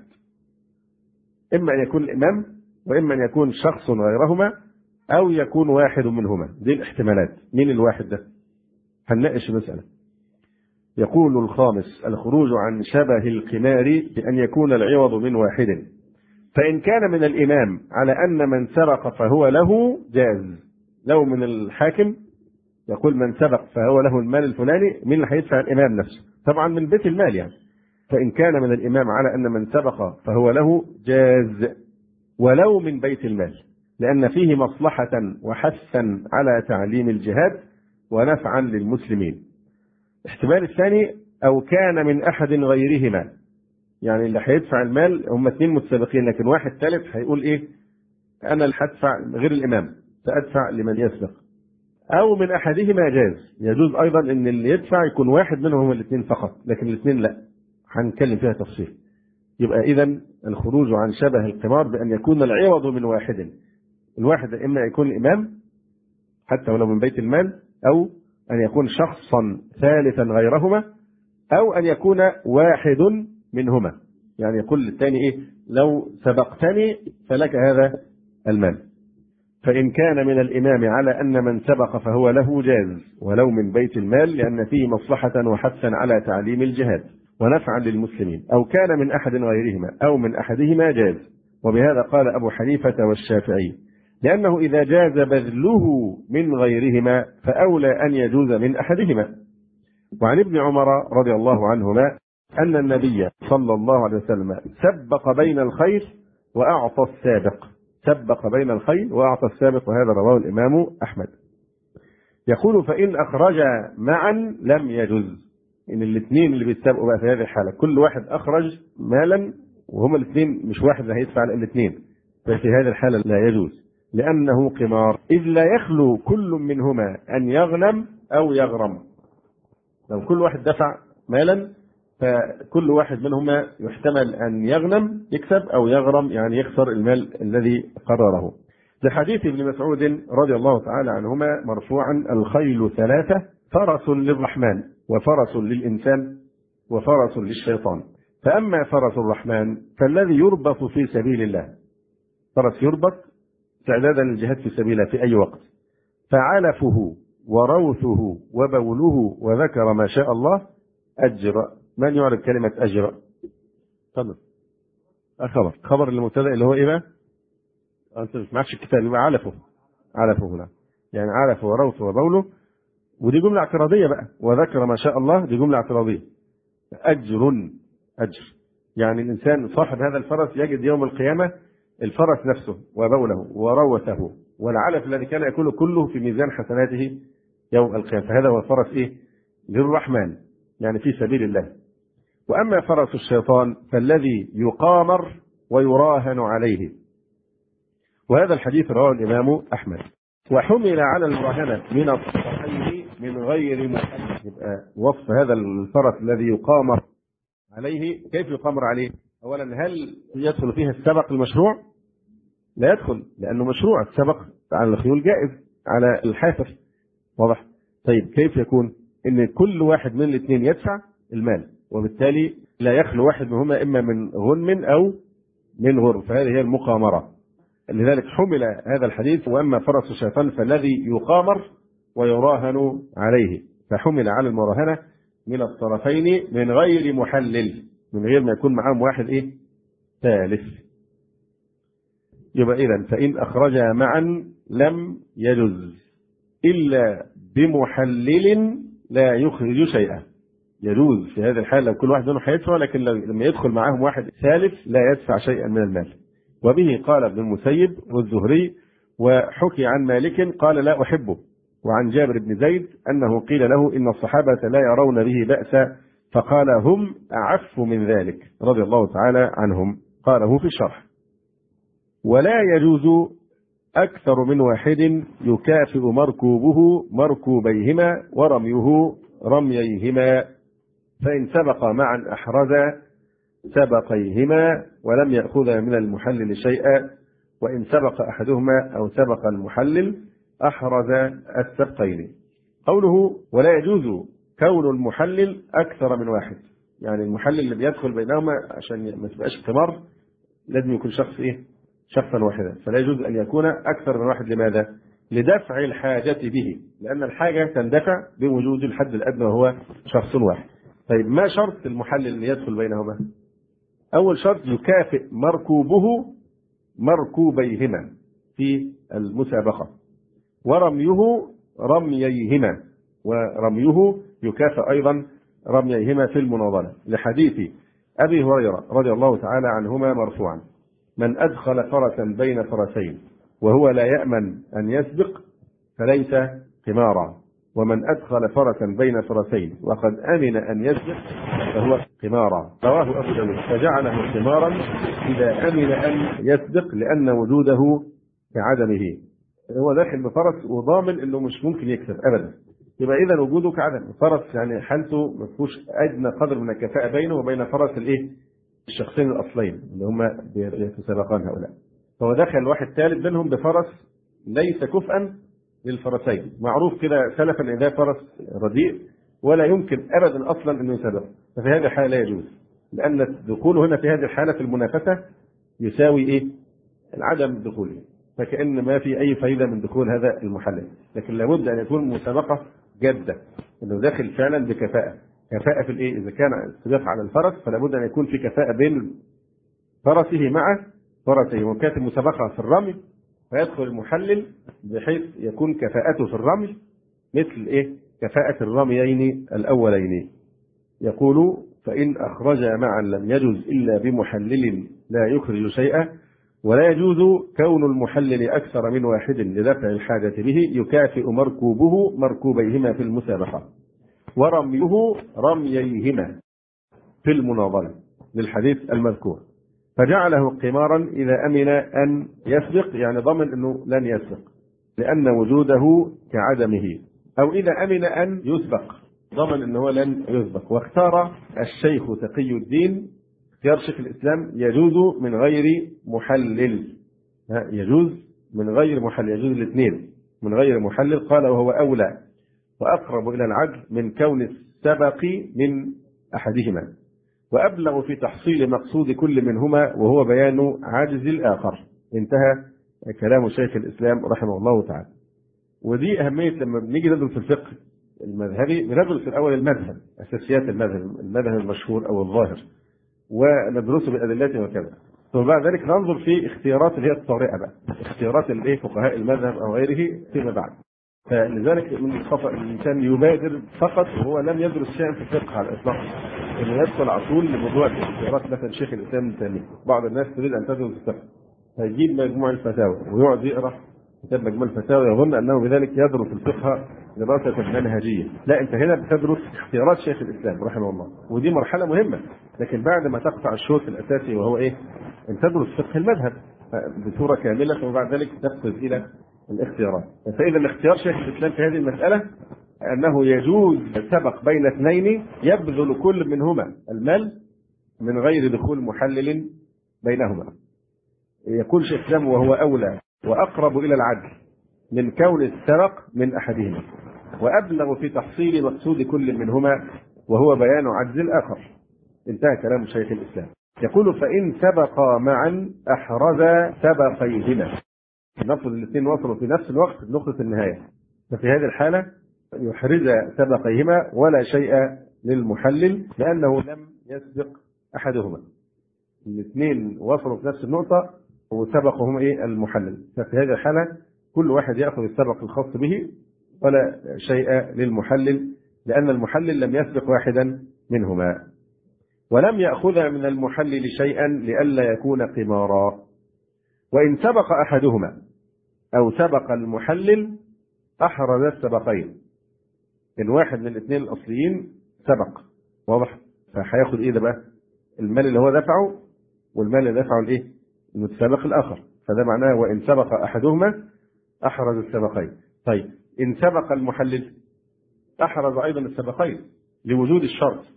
إما أن يكون الإمام، وإما أن يكون شخص غيرهما، أو يكون واحد منهما. دي الاحتمالات. مين الواحد ده؟ هنناقش المسألة. يقول الخامس: الخروج عن شبه القمار بأن يكون العوض من واحد. فإن كان من الإمام على أن من سرق فهو له جاز. لو من الحاكم يقول من سبق فهو له المال الفلاني، مين اللي هيدفع؟ الإمام نفسه، طبعا من بيت المال يعني. فإن كان من الإمام على أن من سبق فهو له جاز، ولو من بيت المال، لأن فيه مصلحة وحثا على تعليم الجهاد ونفعا للمسلمين. الاحتمال الثاني: أو كان من أحد غيرهما، يعني اللي هيدفع المال هم اثنين متسابقين، لكن واحد ثالث هيقول أنا اللي هدفع غير الإمام، سأدفع لمن يسبق. أو من أحدهما جاز، يجوز أيضا أن اللي يدفع يكون واحد منهم هم الاثنين فقط، لكن الاثنين لا، هنتكلم فيها تفصيل. يبقى إذن الخروج عن شبه القمار بأن يكون العوض من واحد. الواحد إما يكون الإمام حتى ولو من بيت المال، أو أن يكون شخصا ثالثا غيرهما، أو أن يكون واحد منهما، يعني يقول للثاني لو سبقتني فلك هذا المال. فإن كان من الإمام على أن من سبق فهو له جاز، ولو من بيت المال، لأن فيه مصلحة وحثا على تعليم الجهاد ونفعا للمسلمين، أو كان من أحد غيرهما أو من أحدهما جاز. وبهذا قال أبو حنيفة والشافعي، لأنه إذا جاز بذله من غيرهما فأولى أن يجوز من أحدهما. وعن ابن عمر رضي الله عنهما أن النبي صلى الله عليه وسلم سبق بين الخير وأعطى السابق، سبق بين الخير وأعطى السابق، وهذا رواه الإمام أحمد. يقول فإن أخرج معا لم يجوز، إن الاثنين اللي بيتسابقوا بقى في هذه الحالة كل واحد أخرج مالا وهما الاثنين مش واحد اللي هيدفع الاثنين، ففي هذه الحالة لا يجوز، لأنه قمار، إذ لا يخلو كل منهما أن يغنم أو يغرم. لو كل واحد دفع مالا فكل واحد منهما يحتمل أن يغنم يكسب أو يغرم يعني يخسر المال الذي قرره. لحديث ابن مسعود رضي الله تعالى عنهما مرفوعا: الخيل ثلاثة، فرس للرحمن وفرس للإنسان وفرس للشيطان، فأما فرس الرحمن فالذي يربط في سبيل الله، فرس يربط استعدادا للجهاد في سبيله في أي وقت، فعلفه وروثه وبوله وذكر ما شاء الله أجر. من يعرف كلمة أجر؟ تفضل. خبر المبتدأ اللي هو إيه بقى؟ أنت ما معكش الكتاب، يبقى علفه هنا يعني علفه وروثه وبوله، ودي جملة اعتراضية بقى، وذكر ما شاء الله دي جملة اعتراضية. أجر يعني الإنسان صاحب هذا الفرس يجد يوم القيامة الفرس نفسه وبوله وروثه والعلف الذي كان يأكله كله في ميزان حسناته يوم القيامة، فهذا هو الفرس إيه؟ للرحمن، يعني في سبيل الله. وأما فرس الشيطان فالذي يقامر ويراهن عليه، وهذا الحديث رواه الإمام أحمد. وحمل على المراهنة من الصحيح من غير محل. يبقى وصف هذا الفرس الذي يقامر عليه، كيف يقامر عليه؟ أولا، هل يدخل فيها السبق المشروع؟ لا يدخل، لأنه مشروع السبق على الخيول جائز على الحافر، واضح؟ طيب كيف يكون؟ إن كل واحد من الاثنين يدفع المال، وبالتالي لا يخلو واحد منهما إما من غنم أو من غرم، فهذه هي المقامرة. لذلك حمل هذا الحديث: وأما فرس الشيطان فالذي يقامر ويراهن عليه، فحمل على المراهنة من الطرفين من غير محلل، من غير ما يكون معهم واحد إيه؟ ثالث. يبقى إذن فإن أخرجا معا لم يجوز إلا بمحلل لا يخرج شيئا. يجوز في هذه الحالة لو كل واحد منهم هيدفع، لكن لما يدخل معهم واحد ثالث لا يدفع شيئا من المال. وبه قال ابن المسيب والزهري، وحكي عن مالك قال لا أحبه، وعن جابر بن زيد أنه قيل له إن الصحابة لا يرون به بأسا، فقال هم أعف من ذلك رضي الله تعالى عنهم، قاله في الشرح. ولا يجوز أكثر من واحد يكافئ مركوبه مركوبيهما ورميه رمييهما، فإن سبق معا أحرز سبقيهما ولم يأخذ من المحلل شيئا، وإن سبق أحدهما أو سبق المحلل أحرز السبقين. قوله ولا يجوز كون المحلل أكثر من واحد، يعني المحلل اللي بيدخل بينهما عشان ما تبقاش اختمار لازم يكون شخص إيه؟ شخصا واحدا، فلا يجوز أن يكون أكثر من واحد. لماذا؟ لدفع الحاجة به، لأن الحاجة تندفع بوجود الحد الأدنى وهو شخص واحد. طيب ما شرط المحلل اللي يدخل بينهما؟ أول شرط يكافئ مركوبه مركوبيهما في المسابقة، ورميه رمييهما، ورميه يكافئ أيضا رمييهما في المناضلة، لحديث أبي هريرة رضي الله تعالى عنهما مرفوعا: من أدخل فرسا بين فرسين وهو لا يأمن أن يسبق فليس قمارا، ومن أدخل فرسا بين فرسين وقد أمن أن يسبق فهو قمارا. رواه أبو داود، فجعله قمارا إذا أمن أن يسبق لأن وجوده كعدمه. هو داخل بفرس وضامن أنه مش ممكن يكسب أبدا، يبقى إذا وجوده كعدم. فرس يعني حالته ما فيهوش أدنى قدر من الكفاءة بينه وبين فرس الإيه؟ الشخصين الأصلين اللي هم يتسابقان هؤلاء، فهو دخل واحد ثالث بينهم بفرس ليس كفءا للفرسين، معروف كده سلفا ان ده فرس رديء ولا يمكن ابدا اصلا انه يسابق، ففي هذه الحاله لا يجوز، لان دخوله هنا في هذه الحاله في المنافسه يساوي ايه؟ عدم دخوله، فكأن ما في اي فائده من دخول هذا المحلل. لكن لابد ان يكون مسابقه جاده، انه داخل فعلا بكفاءه، كفاءة في الإيه؟ إذا كان السباق على الفرس فلا بد أن يكون في كفاءة بين فرسه مع فرسه، وكانت المسابقة في الرمي فيدخل المحلل بحيث يكون كفاءته في الرمي مثل إيه؟ كفاءة الرميين الأولين. يقول: فإن أخرج معا لم يجوز إلا بمحلل لا يخرج شيئا، ولا يجوز كون المحلل أكثر من واحد لدفع الحاجة به، يكافئ مركوبه مركوبيهما في المسابقة، ورميه رمييهما في المناظرة، للحديث المذكور. فجعله قمارا إذا أمن أن يسبق، يعني ضمن أنه لن يسبق لأن وجوده كعدمه، أو إذا أمن أن يسبق ضمن أنه لن يسبق. واختار الشيخ تقي الدين اختيار شيخ الإسلام يجوز من غير محلل، يجوز من غير محلل، يجوز الاثنين من غير محلل. قال: وهو أولى وأقرب إلى العدل من كون السبق من أحدهما، وأبلغ في تحصيل مقصود كل منهما وهو بيان عجز الآخر. انتهى كلام شيخ الإسلام رحمه الله تعالى. ودي أهمية لما بنيجي ندرس في الفقه المذهبي، بندرس الأول المذهب، أساسيات المذهب المشهور أو الظاهر، وندرسه بأدلته وكذا، ثم بعد ذلك ننظر في اختيارات اللي هي الطارئة بقى، اختيارات الايه فقهاء المذهب أو غيره فيما بعد. فلذلك من الخطأ الإنسان يبادر فقط وهو لم يدرس شيئا في الفقه على الإطلاق، إنه يدخل على طول لموضوع الاختيارات. مثلا شيخ الإسلام ابن تيمية، بعض الناس تريد أن تدرس الفقه فيجيب مجموع الفتاوى ويقعد يقرأ كتاب مجموع الفتاوى يظن أنه بذلك يدرس الفقه دراسة منهجية. لا، أنت هنا بتدرس اختيارات شيخ الإسلام رحمه الله، ودي مرحلة مهمة. لكن بعد ما تقطع الشوط الأساسي وهو إيه؟ أن تدرس فقه المذهب بصورة كاملة، وبعد ذلك تقفز إلى الاختيارات. فإذا اختيار شيخ الإسلام في هذه المسألة أنه يجوز السبق بين اثنين يبذل كل منهما المال من غير دخول محلل بينهما. يقول شيخ الإسلام: وهو أولى وأقرب إلى العدل من كون السبق من أحدهما، وأبلغ في تحصيل مقصود كل منهما وهو بيان عجز الآخر. انتهى كلام شيخ الإسلام. يقول: فإن سبقا معا أحرز سبقيهما. نفرض الاثنين وصلوا في نفس الوقت نقطة النهاية، ففي هذه الحالة يحرز سبقيهما ولا شيء للمحلل لأنه لم يسبق أحدهما. الاثنين وصلوا في نفس النقطة وسبقهم المحلل، ففي هذه الحالة كل واحد يأخذ السبق الخاص به ولا شيء للمحلل لأن المحلل لم يسبق واحدا منهما. ولم يأخذ من المحلل شيئا لئلا يكون قمارا. وإن سبق أحدهما أو سبق المحلل أحرز السبقين. الواحد من الاثنين الأصليين سبق، واضح؟ فهياخد إيه ده بقى؟ المال اللي هو دفعه والمال اللي دفعه الإيه؟ المتسابق الآخر. فده معناه وإن سبق أحدهما أحرز السبقين. طيب إن سبق المحلل أحرز أيضا السبقين لوجود الشرط.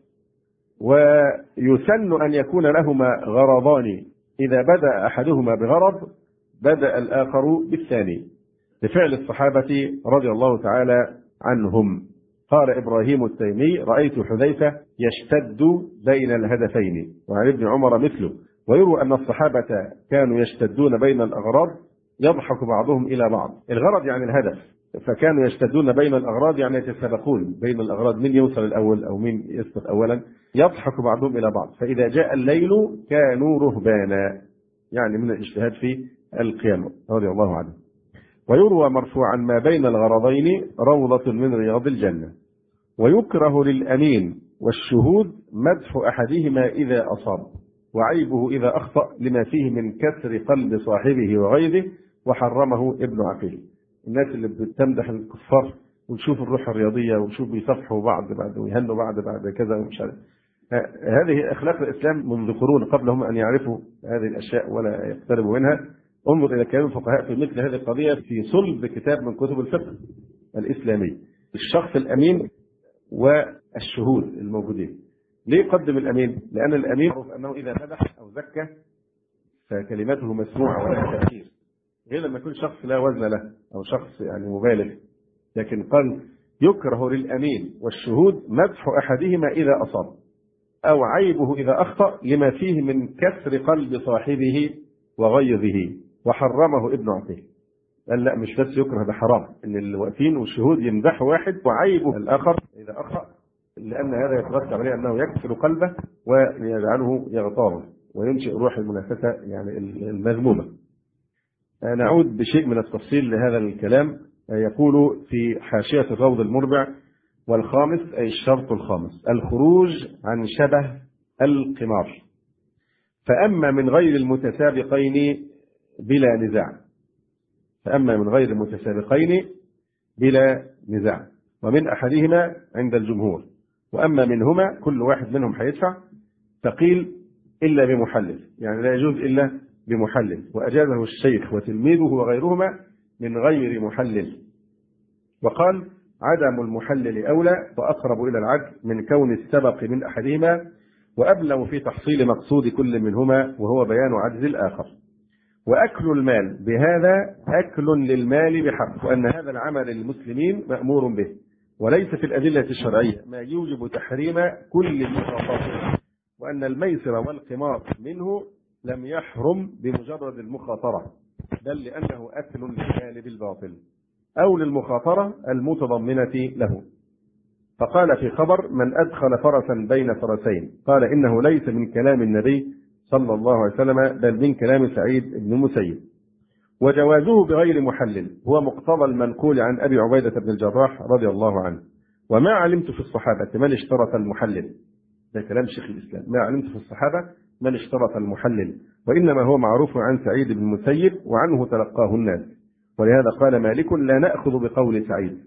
ويسن أن يكون لهما غرضان، إذا بدأ أحدهما بغرض بدأ الآخر بالثاني، لفعل الصحابة رضي الله تعالى عنهم. قال إبراهيم التيمي: رأيت حذيفة يشتد بين الهدفين، وعن ابن عمر مثله. ويروى أن الصحابة كانوا يشتدون بين الأغراض يضحك بعضهم إلى بعض. الغرض يعني الهدف، فكانوا يشتدون بين الأغراض يعني يتسابقون بين الأغراض، من يوصل الأول أو من يسبق أولا، يضحك بعضهم إلى بعض. فإذا جاء الليل كانوا رهبانا، يعني من الاجتهاد في القيام رضي الله عنه. ويروى مرفوعا: ما بين الغرضين روضة من رياض الجنة. ويكره للأمين والشهود مدح أحدهما إذا أصاب، وعيبه إذا أخطأ، لما فيه من كسر قلب صاحبه وغيظه، وحرمه ابن عقيل. الناس اللي بتمدح الكفار ونشوف الروح الرياضية ونشوف بيصفحوا بعض ويهنوا بعد كذا ومش عارف، هذه أخلاق الإسلام منذ قرون قبلهم أن يعرفوا هذه الأشياء ولا يقتربوا منها. انظر إلى كلام الفقهاء في مثل هذه القضية في صلب كتاب من كتب الفقه الإسلامي: الشخص الأمين والشهود الموجودين. ليه قدم الأمين؟ لأن الأمين معروف أنه إذا مدح أو زكى فكلمته مسموعة ولا تأثير، غير لما يكون شخص لا وزن له أو شخص يعني مبالغ. لكن قال: يكره للأمين والشهود مدح أحدهما إذا أصاب، أو عيبه إذا أخطأ، لما فيه من كسر قلب صاحبه وغيظه، وحرمه ابن عقيل. قال لا، مش بس يكره، ده حرام ان اللي واقفين والشهود يمدحوا واحد وعيبه الآخر إذا أخطأ لأن هذا يترتب عليه أنه يكسر قلبه ويجعله يغتار وينشئ روح المنافسة يعني المذمومة. نعود بشيء من التفصيل لهذا الكلام. يقول في حاشية الروض المربع: والخامس أي الشرط الخامس الخروج عن شبه القمار، فأما من غير المتسابقين بلا نزاع، فأما من غير المتسابقين بلا نزاع، ومن أحدهما عند الجمهور، وأما منهما كل واحد منهم هيدفع، فقيل إلا بمحلل، يعني لا يجوز إلا بمحلل، وأجازه الشيخ وتلميذه وغيرهما من غير محلل، وقال عدم المحلل أولى وأقرب إلى العدل من كون السبق من أحدهما، وأبلغ في تحصيل مقصود كل منهما وهو بيان عجز الآخر. وأكل المال بهذا أكل للمال بحق، وأن هذا العمل للمسلمين مأمور به، وليس في الأدلة الشرعية ما يوجب تحريم كل المخاطرة، وأن الميسر والقمار منه لم يحرم بمجرد المخاطرة، بل لأنه أكل للمال بالباطل أو للمخاطرة المتضمنة له. فقال في خبر: من أدخل فرسا بين فرسين، قال إنه ليس من كلام النبي صلى الله عليه وسلم بل من كلام سعيد بن المسيب. وجوازه بغير محلل هو مقتضى المنقول عن أبي عبيدة بن الجراح رضي الله عنه: وما علمت في الصحابة من اشترط المحلل. ده كلام شيخ الإسلام: ما علمت في الصحابة من اشترط المحلل، وإنما هو معروف عن سعيد بن المسيب وعنه تلقاه الناس، ولهذا قال مالك: لا نأخذ بقول سعيد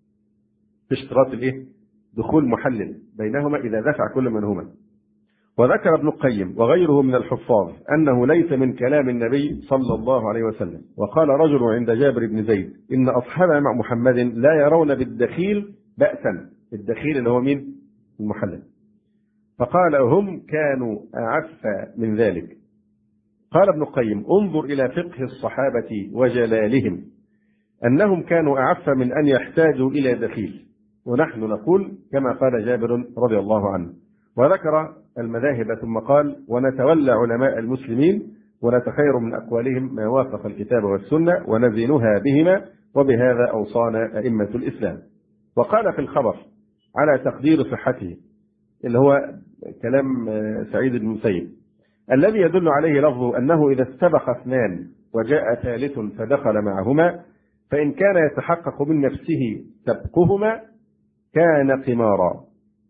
في اشتراط دخول محلل بينهما إذا دفع كل منهما. وذكر ابن القيم وغيره من الحفاظ أنه ليس من كلام النبي صلى الله عليه وسلم. وقال رجل عند جابر بن زيد: إن أصحاب مع محمد لا يرون بالدخيل بأسا. الدخيل اللي هو مين؟ المحلل. فقال: هم كانوا أعف من ذلك. قال ابن القيم: انظر إلى فقه الصحابة وجلالهم، أنهم كانوا أعف من أن يحتاجوا إلى دخيل، ونحن نقول كما قال جابر رضي الله عنه. وذكر المذاهب ثم قال: ونتولى علماء المسلمين ونتخير من أقوالهم ما وافق الكتاب والسنة ونزينها بهما، وبهذا أوصانا أئمة الإسلام. وقال في الخبر على تقدير صحته اللي هو كلام سعيد بن المسيب: الذي يدل عليه لفظه أنه إذا استبق اثنان وجاء ثالث فدخل معهما، فإن كان يتحقق من نفسه سبقهما كان قمارا،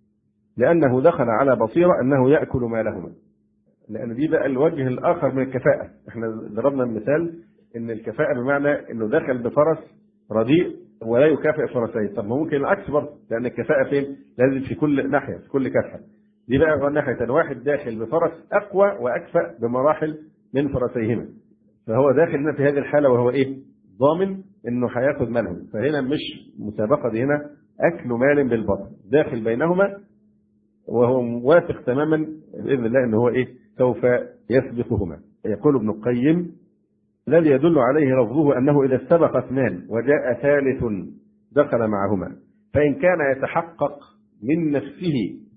لأنه دخل على بصيرة أنه يأكل مالهما. لأن دي بقى الوجه الآخر من الكفاءة. احنا ضربنا المثال إن الكفاءة بمعنى إنه دخل بفرس رديء ولا يكافئ فرسين. طب ممكن العكس برضه، لأن الكفاءة فين؟ لازم في كل ناحية، في كل كفة. دي بقى ناحية واحد داخل بفرس أقوى وأكفأ بمراحل من فرسيهما، فهو داخل هنا في هذه الحالة وهو ضامن إنه هياخد مالهم. فهنا مش مسابقة، دي هنا أكل مال بالبطن، داخل بينهما وهو موافق تماما بإذن الله إنه هو سوف يسبقهما. يقول ابن القيم: الذي يدل عليه لفظه أنه إذا استبق اثنان وجاء ثالث دخل معهما، فإن كان يتحقق من نفسه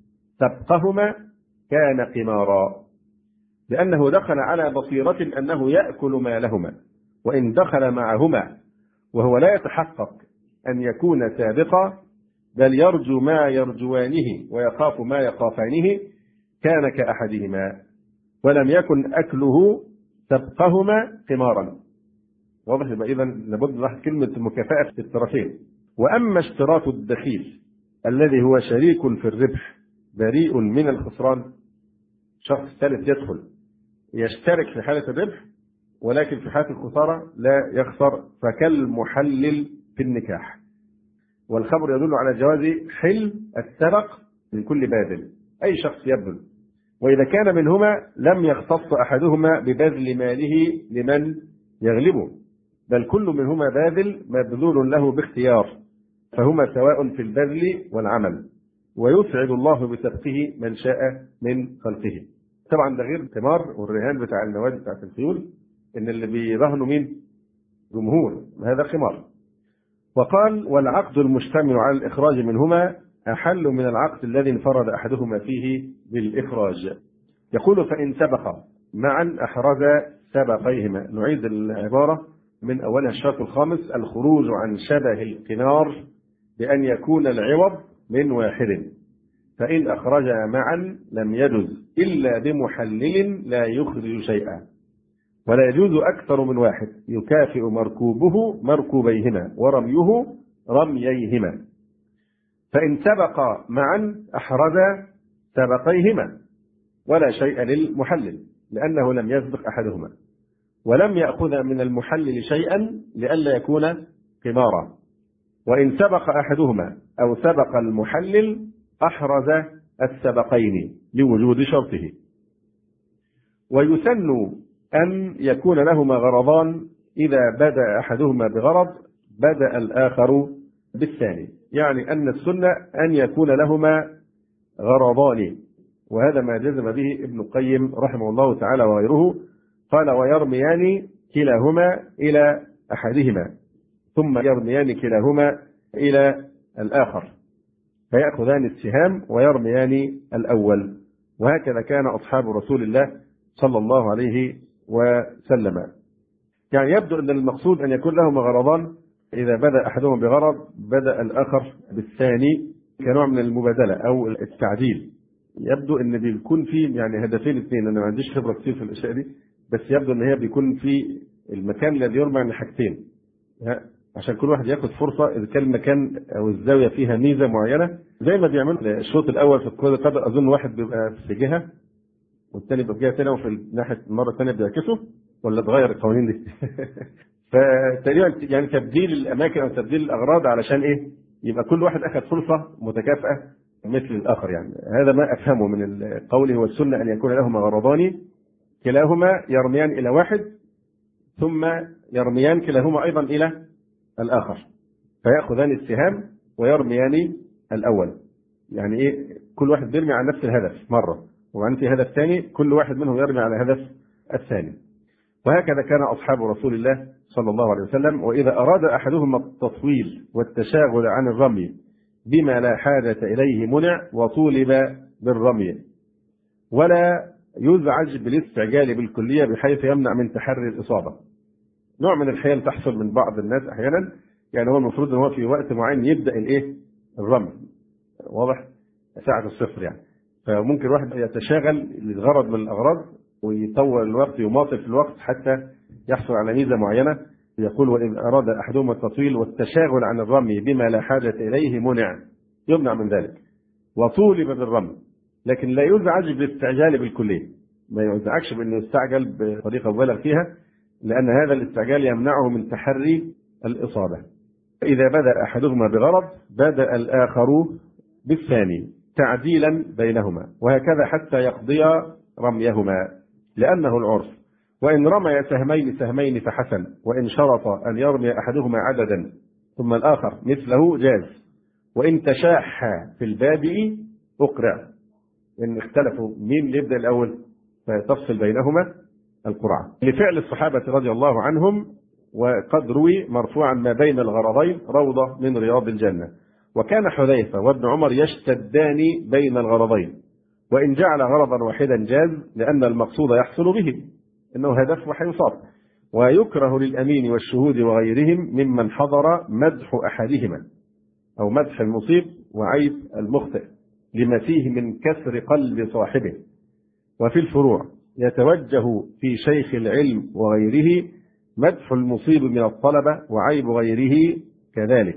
سبقهما كان قمارا، لأنه دخل على بصيرة أنه يأكل مالهما. وإن دخل معهما وهو لا يتحقق أن يكون سابقا، بل يرجو ما يرجوانه ويخاف ما يخافانه، كان كأحدهما، ولم يكن أكله سبقهما قمارا. واضح؟ يبقى إذن لابد نلاحظ كلمة المكافأة في الطرفين. وأما اشتراط الدخيل الذي هو شريك في الربح بريء من الخسران، شخص ثالث يدخل يشترك في حالة الربح ولكن في حالة الخسارة لا يخسر، فكالمحلل في النكاح. والخبر يدل على جواز حل السبق من كل باذل، أي شخص يبذل، وإذا كان منهما لم يختص أحدهما ببذل ماله لمن يغلبه، بل كل منهما باذل مبذول له باختيار، فهما سواء في البذل والعمل، ويسعد الله بسبقه من شاء من خلقه. طبعا ده غير الثمار والرهان بتاع النوادي بتاعت الخيول، إن اللي بيرهنوا مين؟ جمهور، هذا خمار. وقال: والعقد المشتمل على الإخراج منهما أحل من العقد الذي انفرد أحدهما فيه بالإخراج. يقول: فإن سبق معا أحرز سبقيهما. نعيد العبارة من أولها. الشرط الخامس الخروج عن شبه القنار بأن يكون العوض من واحد، فإن أخرجا معا لم يجز إلا بمحلل لا يخرج شيئا، ولا يجوز أكثر من واحد يكافئ مركوبه مركوبيهما ورميه رمييهما. فإن سبق معا أحرز سبقيهما ولا شيء للمحلل لأنه لم يسبق أحدهما، ولم يأخذ من المحلل شيئا لئلا يكون قمارا. وإن سبق أحدهما أو سبق المحلل أحرز السبقين لوجود شرطه. ويسن أن يكون لهما غرضان، إذا بدأ أحدهما بغرض بدأ الآخر بالثاني، يعني أن السنة أن يكون لهما غرضان، وهذا ما جزم به ابن القيم رحمه الله تعالى وغيره. قال ويرميان كلاهما إلى أحدهما ثم يرميان كلاهما إلى الآخر فيأخذان السهام ويرميان الأول. وهكذا كان أصحاب رسول الله صلى الله عليه وسلم. يعني يبدو أن المقصود أن يكون لهما غرضان، إذا بدأ أحدهم بغرض بدأ الآخر بالثاني كنوع من المبادلة أو التعديل. يبدو أن بيكون في يعني هدفين اثنين، أنا ما عنديش خبرة كتير في الأشياء دي، بس يبدو أن هي بيكون في المكان الذي يرمى عن حاجتين عشان كل واحد ياخد فرصة. إذا كان المكان أو الزاوية فيها ميزة معينة زي ما بيعملوا الشوط الأول في كرة القدم، أظن واحد بيبقى في جهة والثاني بيبقى في جهة ثانية وفي ناحية المرة الثانية بيعكسوا، ولا اتغير القوانين دي؟ فتقريبا يعني تبديل الأماكن أو تبديل الأغراض علشان إيه؟ يبقى كل واحد أخذ فرصة متكافئة مثل الآخر. يعني هذا ما أفهمه من قوله والسنة أن يكون لهما غرضان كلاهما يرميان إلى واحد ثم يرميان كلاهما أيضا إلى الآخر فيأخذان السهام ويرميان الأول. يعني إيه؟ كل واحد بيرمي على نفس الهدف مرة، وعن في هدف ثاني كل واحد منهم يرمي على الهدف الثاني. وهكذا كان أصحاب رسول الله صلى الله عليه وسلم. وإذا أراد أحدهم التطويل والتشاغل عن الرمي بما لا حاجة إليه منع وطولب بالرمي، ولا يزعج بالاستعجال بالكلية بحيث يمنع من تحري الإصابة. نوع من الحيل تحصل من بعض الناس أحيانا، يعني هو المفروض أن هو في وقت معين يبدأ الرمي، واضح، ساعة الصفر يعني، فممكن الواحد يتشاغل لغرض من الأغراض ويطول الوقت يماطل في الوقت حتى يحصل على ميزة معينة. يقول وإن أراد أحدهم التطويل والتشاغل عن الرمي بما لا حاجة إليه منع، يمنع من ذلك وطولب بالرمي، لكن لا يزعج بالاستعجال بالكلية، ما يزعجش بأنه يستعجل بطريقة مبالغ فيها، لأن هذا الاستعجال يمنعه من تحري الإصابة. إذا بدأ أحدهما بغرض بدأ الآخر بالثاني تعديلا بينهما، وهكذا حتى يقضي رميهما لأنه العرف. وإن رمي سهمين فحسن، وإن شرط أن يرمي أحدهما عددا ثم الآخر مثله جاز. وإن تشاح في البادئ أقرع، إن اختلفوا مين اللي يبدأ الأول فتفصل بينهما القرعة لفعل الصحابة رضي الله عنهم. وقد روي مرفوعا ما بين الغرضين روضة من رياض الجنة. وكان حذيفة وابن عمر يشتدان بين الغرضين، وإن جعل غرضا واحدا جاز لأن المقصود يحصل به إنه هدف وحيصاب. ويكره للأمين والشهود وغيرهم ممن حضر مدح أحدهما أو مدح المصيب وعيب المخطئ لما فيه من كسر قلب صاحبه. وفي الفروع يتوجه في شيخ العلم وغيره مدح المصيب من الطلبة وعيب غيره كذلك.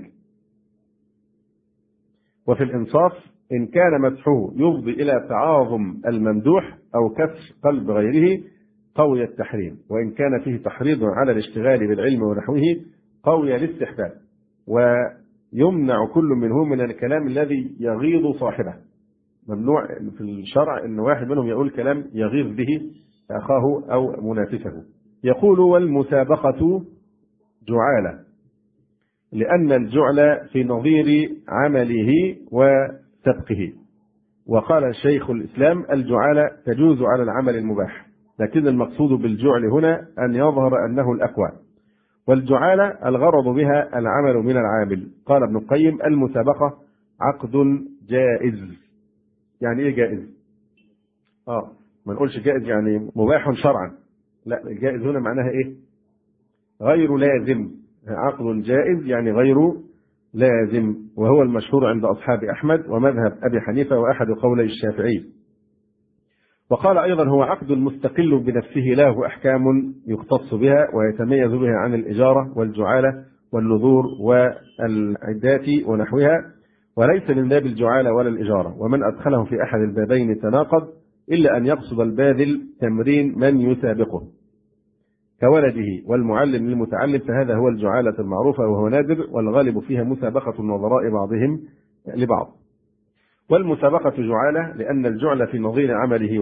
وفي الإنصاف إن كان مدحه يفضي إلى تعاظم الممدوح أو كسر قلب غيره قوي التحريم، وإن كان فيه تحريض على الاشتغال بالعلم ونحوه قوي الاستحباب. ويمنع كل منهم من الكلام الذي يغيظ صاحبه. ممنوع في الشرع أن واحد منهم يقول كلام يغيظ به أخاه أو منافسه. يقول والمسابقة جعالة، لأن الجعل في نظير عمله وسبقه. وقال شيخ الإسلام الجعالة تجوز على العمل المباح، لكن المقصود بالجعل هنا أن يظهر أنه الأقوى. والجعالة الغرض بها العمل من العامل. قال ابن القيم المسابقة عقد جائز. يعني إيه جائز؟ ما نقولش جائز يعني مباح شرعا، لا، الجائز هنا معناها إيه؟ غير لازم. عقد جائز يعني غير لازم، وهو المشهور عند أصحاب أحمد ومذهب أبي حنيفة وأحد قولي الشافعي. وقال أيضا هو عقد مستقل بنفسه له أحكام يختص بها ويتميز بها عن الإجارة والجعالة والنذور والعدات ونحوها، وليس من باب الجعالة ولا الإجارة، ومن أدخله في أحد البابين تناقض إلا أن يقصد الباذل تمرين من يسابقه كولده والمعلم للمتعلم، فهذا هو الجعالة المعروفة وهو نادر، والغالب فيها مسابقة النظراء بعضهم لبعض. والمسابقة جعالة لأن الجعل في نظير عمله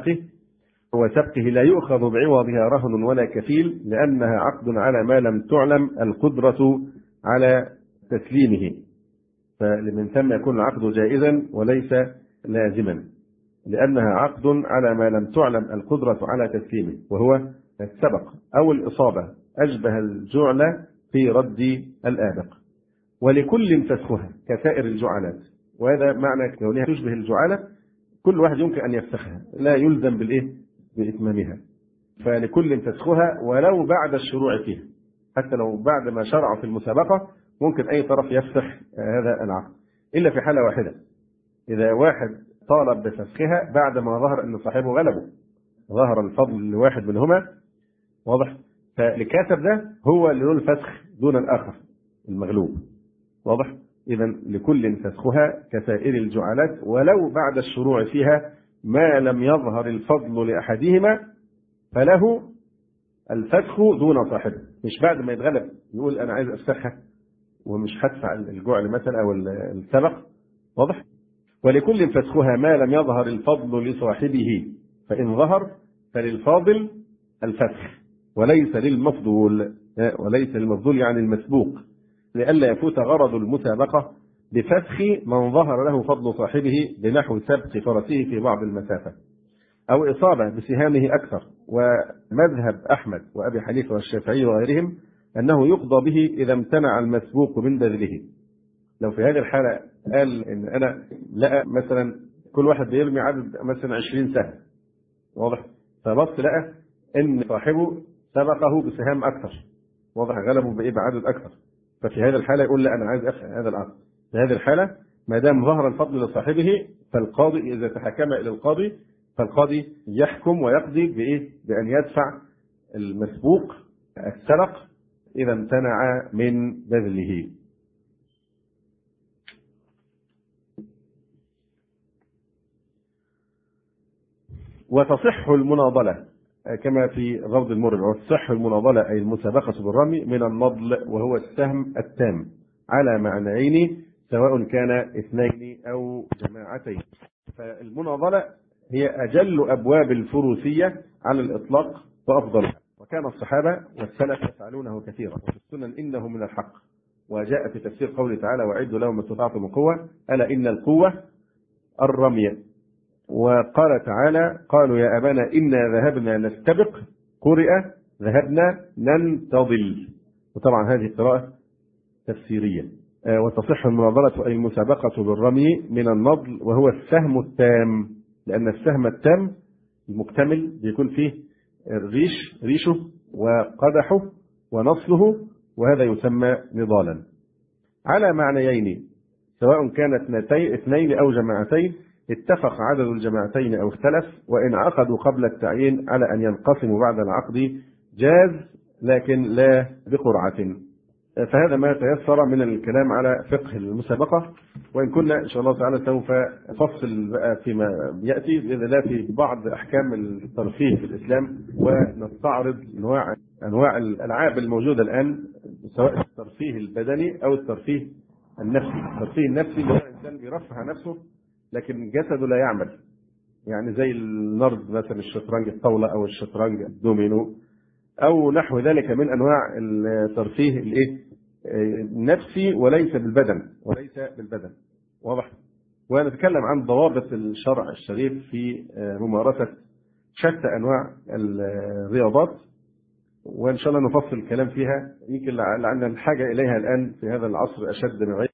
وسبقه لا يؤخذ بعوضها رهن ولا كفيل، لأنها عقد على ما لم تعلم القدرة على تسليمه، فمن ثم يكون العقد جائزا وليس لازما، لأنها عقد على ما لم تعلم القدرة على تسليمه، وهو السبق أو الإصابة، أشبه الجعل في رد الآبق. ولكل فسخها كسائر الجعلات، وهذا معنى كونها تشبه الجعالة، كل واحد يمكن أن يفسخها لا يلزم بإتمامها، فلكل فسخها ولو بعد الشروع فيها، حتى لو بعد ما شرع في المسابقة ممكن أي طرف يفسخ هذا العقد، إلا في حالة واحدة، إذا واحد طالب بفسخها بعد ما ظهر أن صاحبه غلبه، ظهر الفضل لواحد منهما، واضح؟ فالكاتب ده هو اللي له الفسخ دون الآخر المغلوب، واضح؟ إذا لكل فسخها كسائر الجعالات ولو بعد الشروع فيها ما لم يظهر الفضل لأحدهما فله الفسخ دون صاحبه، مش بعد ما يتغلب يقول أنا عايز أفسخها ومش هدفع الجعل مثلا أو السبق، واضح؟ ولكل فسخها ما لم يظهر الفضل لصاحبه، فإن ظهر فللفاضل الفسخ وليس للمفضول يعني المسبوق، لئلا يفوت غرض المسابقة بفسخ من ظهر له فضل صاحبه بنحو سبق فرسه في بعض المسافة أو إصابة بسهامه أكثر. ومذهب أحمد وأبي حنيفة والشافعي وغيرهم أنه يقضى به إذا امتنع المسبوق من بذله. لو في هذه الحالة قال إن أنا لقى مثلا كل واحد بيرمي عدد مثلا 20 سهم، واضح؟ فبص لقى إن صاحبه سبقه بسهام أكثر، واضح؟ غلبه بعدد أكثر، ففي هذه الحالة يقول لا أنا عايز أفعل هذا العقد. في هذه الحالة ما دام ظهر الفضل لصاحبه فالقاضي إذا تحكم إلى القاضي فالقاضي يحكم ويقضي بأن يدفع المسبوق السبق إذا امتنع من بذله. وتصح المناضلة كما في روض المربع، وتصح المناضلة أي المسابقة بالرمي من النضل وهو السهم التام على معنيين سواء كان اثنين أو جماعتين. فالمناضلة هي أجل أبواب الفروسية على الإطلاق وأفضلها، وكان الصحابة والسلف يفعلونه كثيرا، وفي السنن إنه من الحق. وجاء في تفسير قوله تعالى وأعدوا لهم ما استطعتم من قوة، ألا إن القوة الرمي. وقال تعالى قالوا يا أبانا إنا ذهبنا نستبق، قرئ ذهبنا ننتظل، وطبعا هذه قراءة تفسيرية. وتصح المناضلة أي المسابقة بالرمي من النضل وهو السهم التام، لأن السهم التام المكتمل بيكون فيه ريشه وقدحه ونصله، وهذا يسمى نضالا على معنيين سواء كانت اثنين أو جماعتين، اتفق عدد الجماعتين أو اختلف، وإن عقدوا قبل التعيين على أن ينقسموا بعد العقد جاز، لكن لا بقرعة. فهذا ما تيسر من الكلام على فقه المسابقة، وإن كنا إن شاء الله تعالى سوف نفصل بقى فيما يأتي بإذن الله في بعض أحكام الترفيه في الإسلام، ونستعرض أنواع الألعاب الموجودة الآن، سواء الترفيه البدني أو الترفيه النفسي. الترفيه النفسي اللي هو الإنسان بيرفع نفسه لكن جسده لا يعمل، يعني زي النرد مثلا، الشطرنج الطاولة أو الشطرنج الدومينو أو نحو ذلك من أنواع الترفيه النفسي وليس بالبدن، واضح؟ ونتكلم عن ضوابط الشرع الشريف في ممارسة شتى أنواع الرياضات، وإن شاء الله نفصل الكلام فيها، يمكن لعلنا الحاجة إليها الآن في هذا العصر أشد من غيره.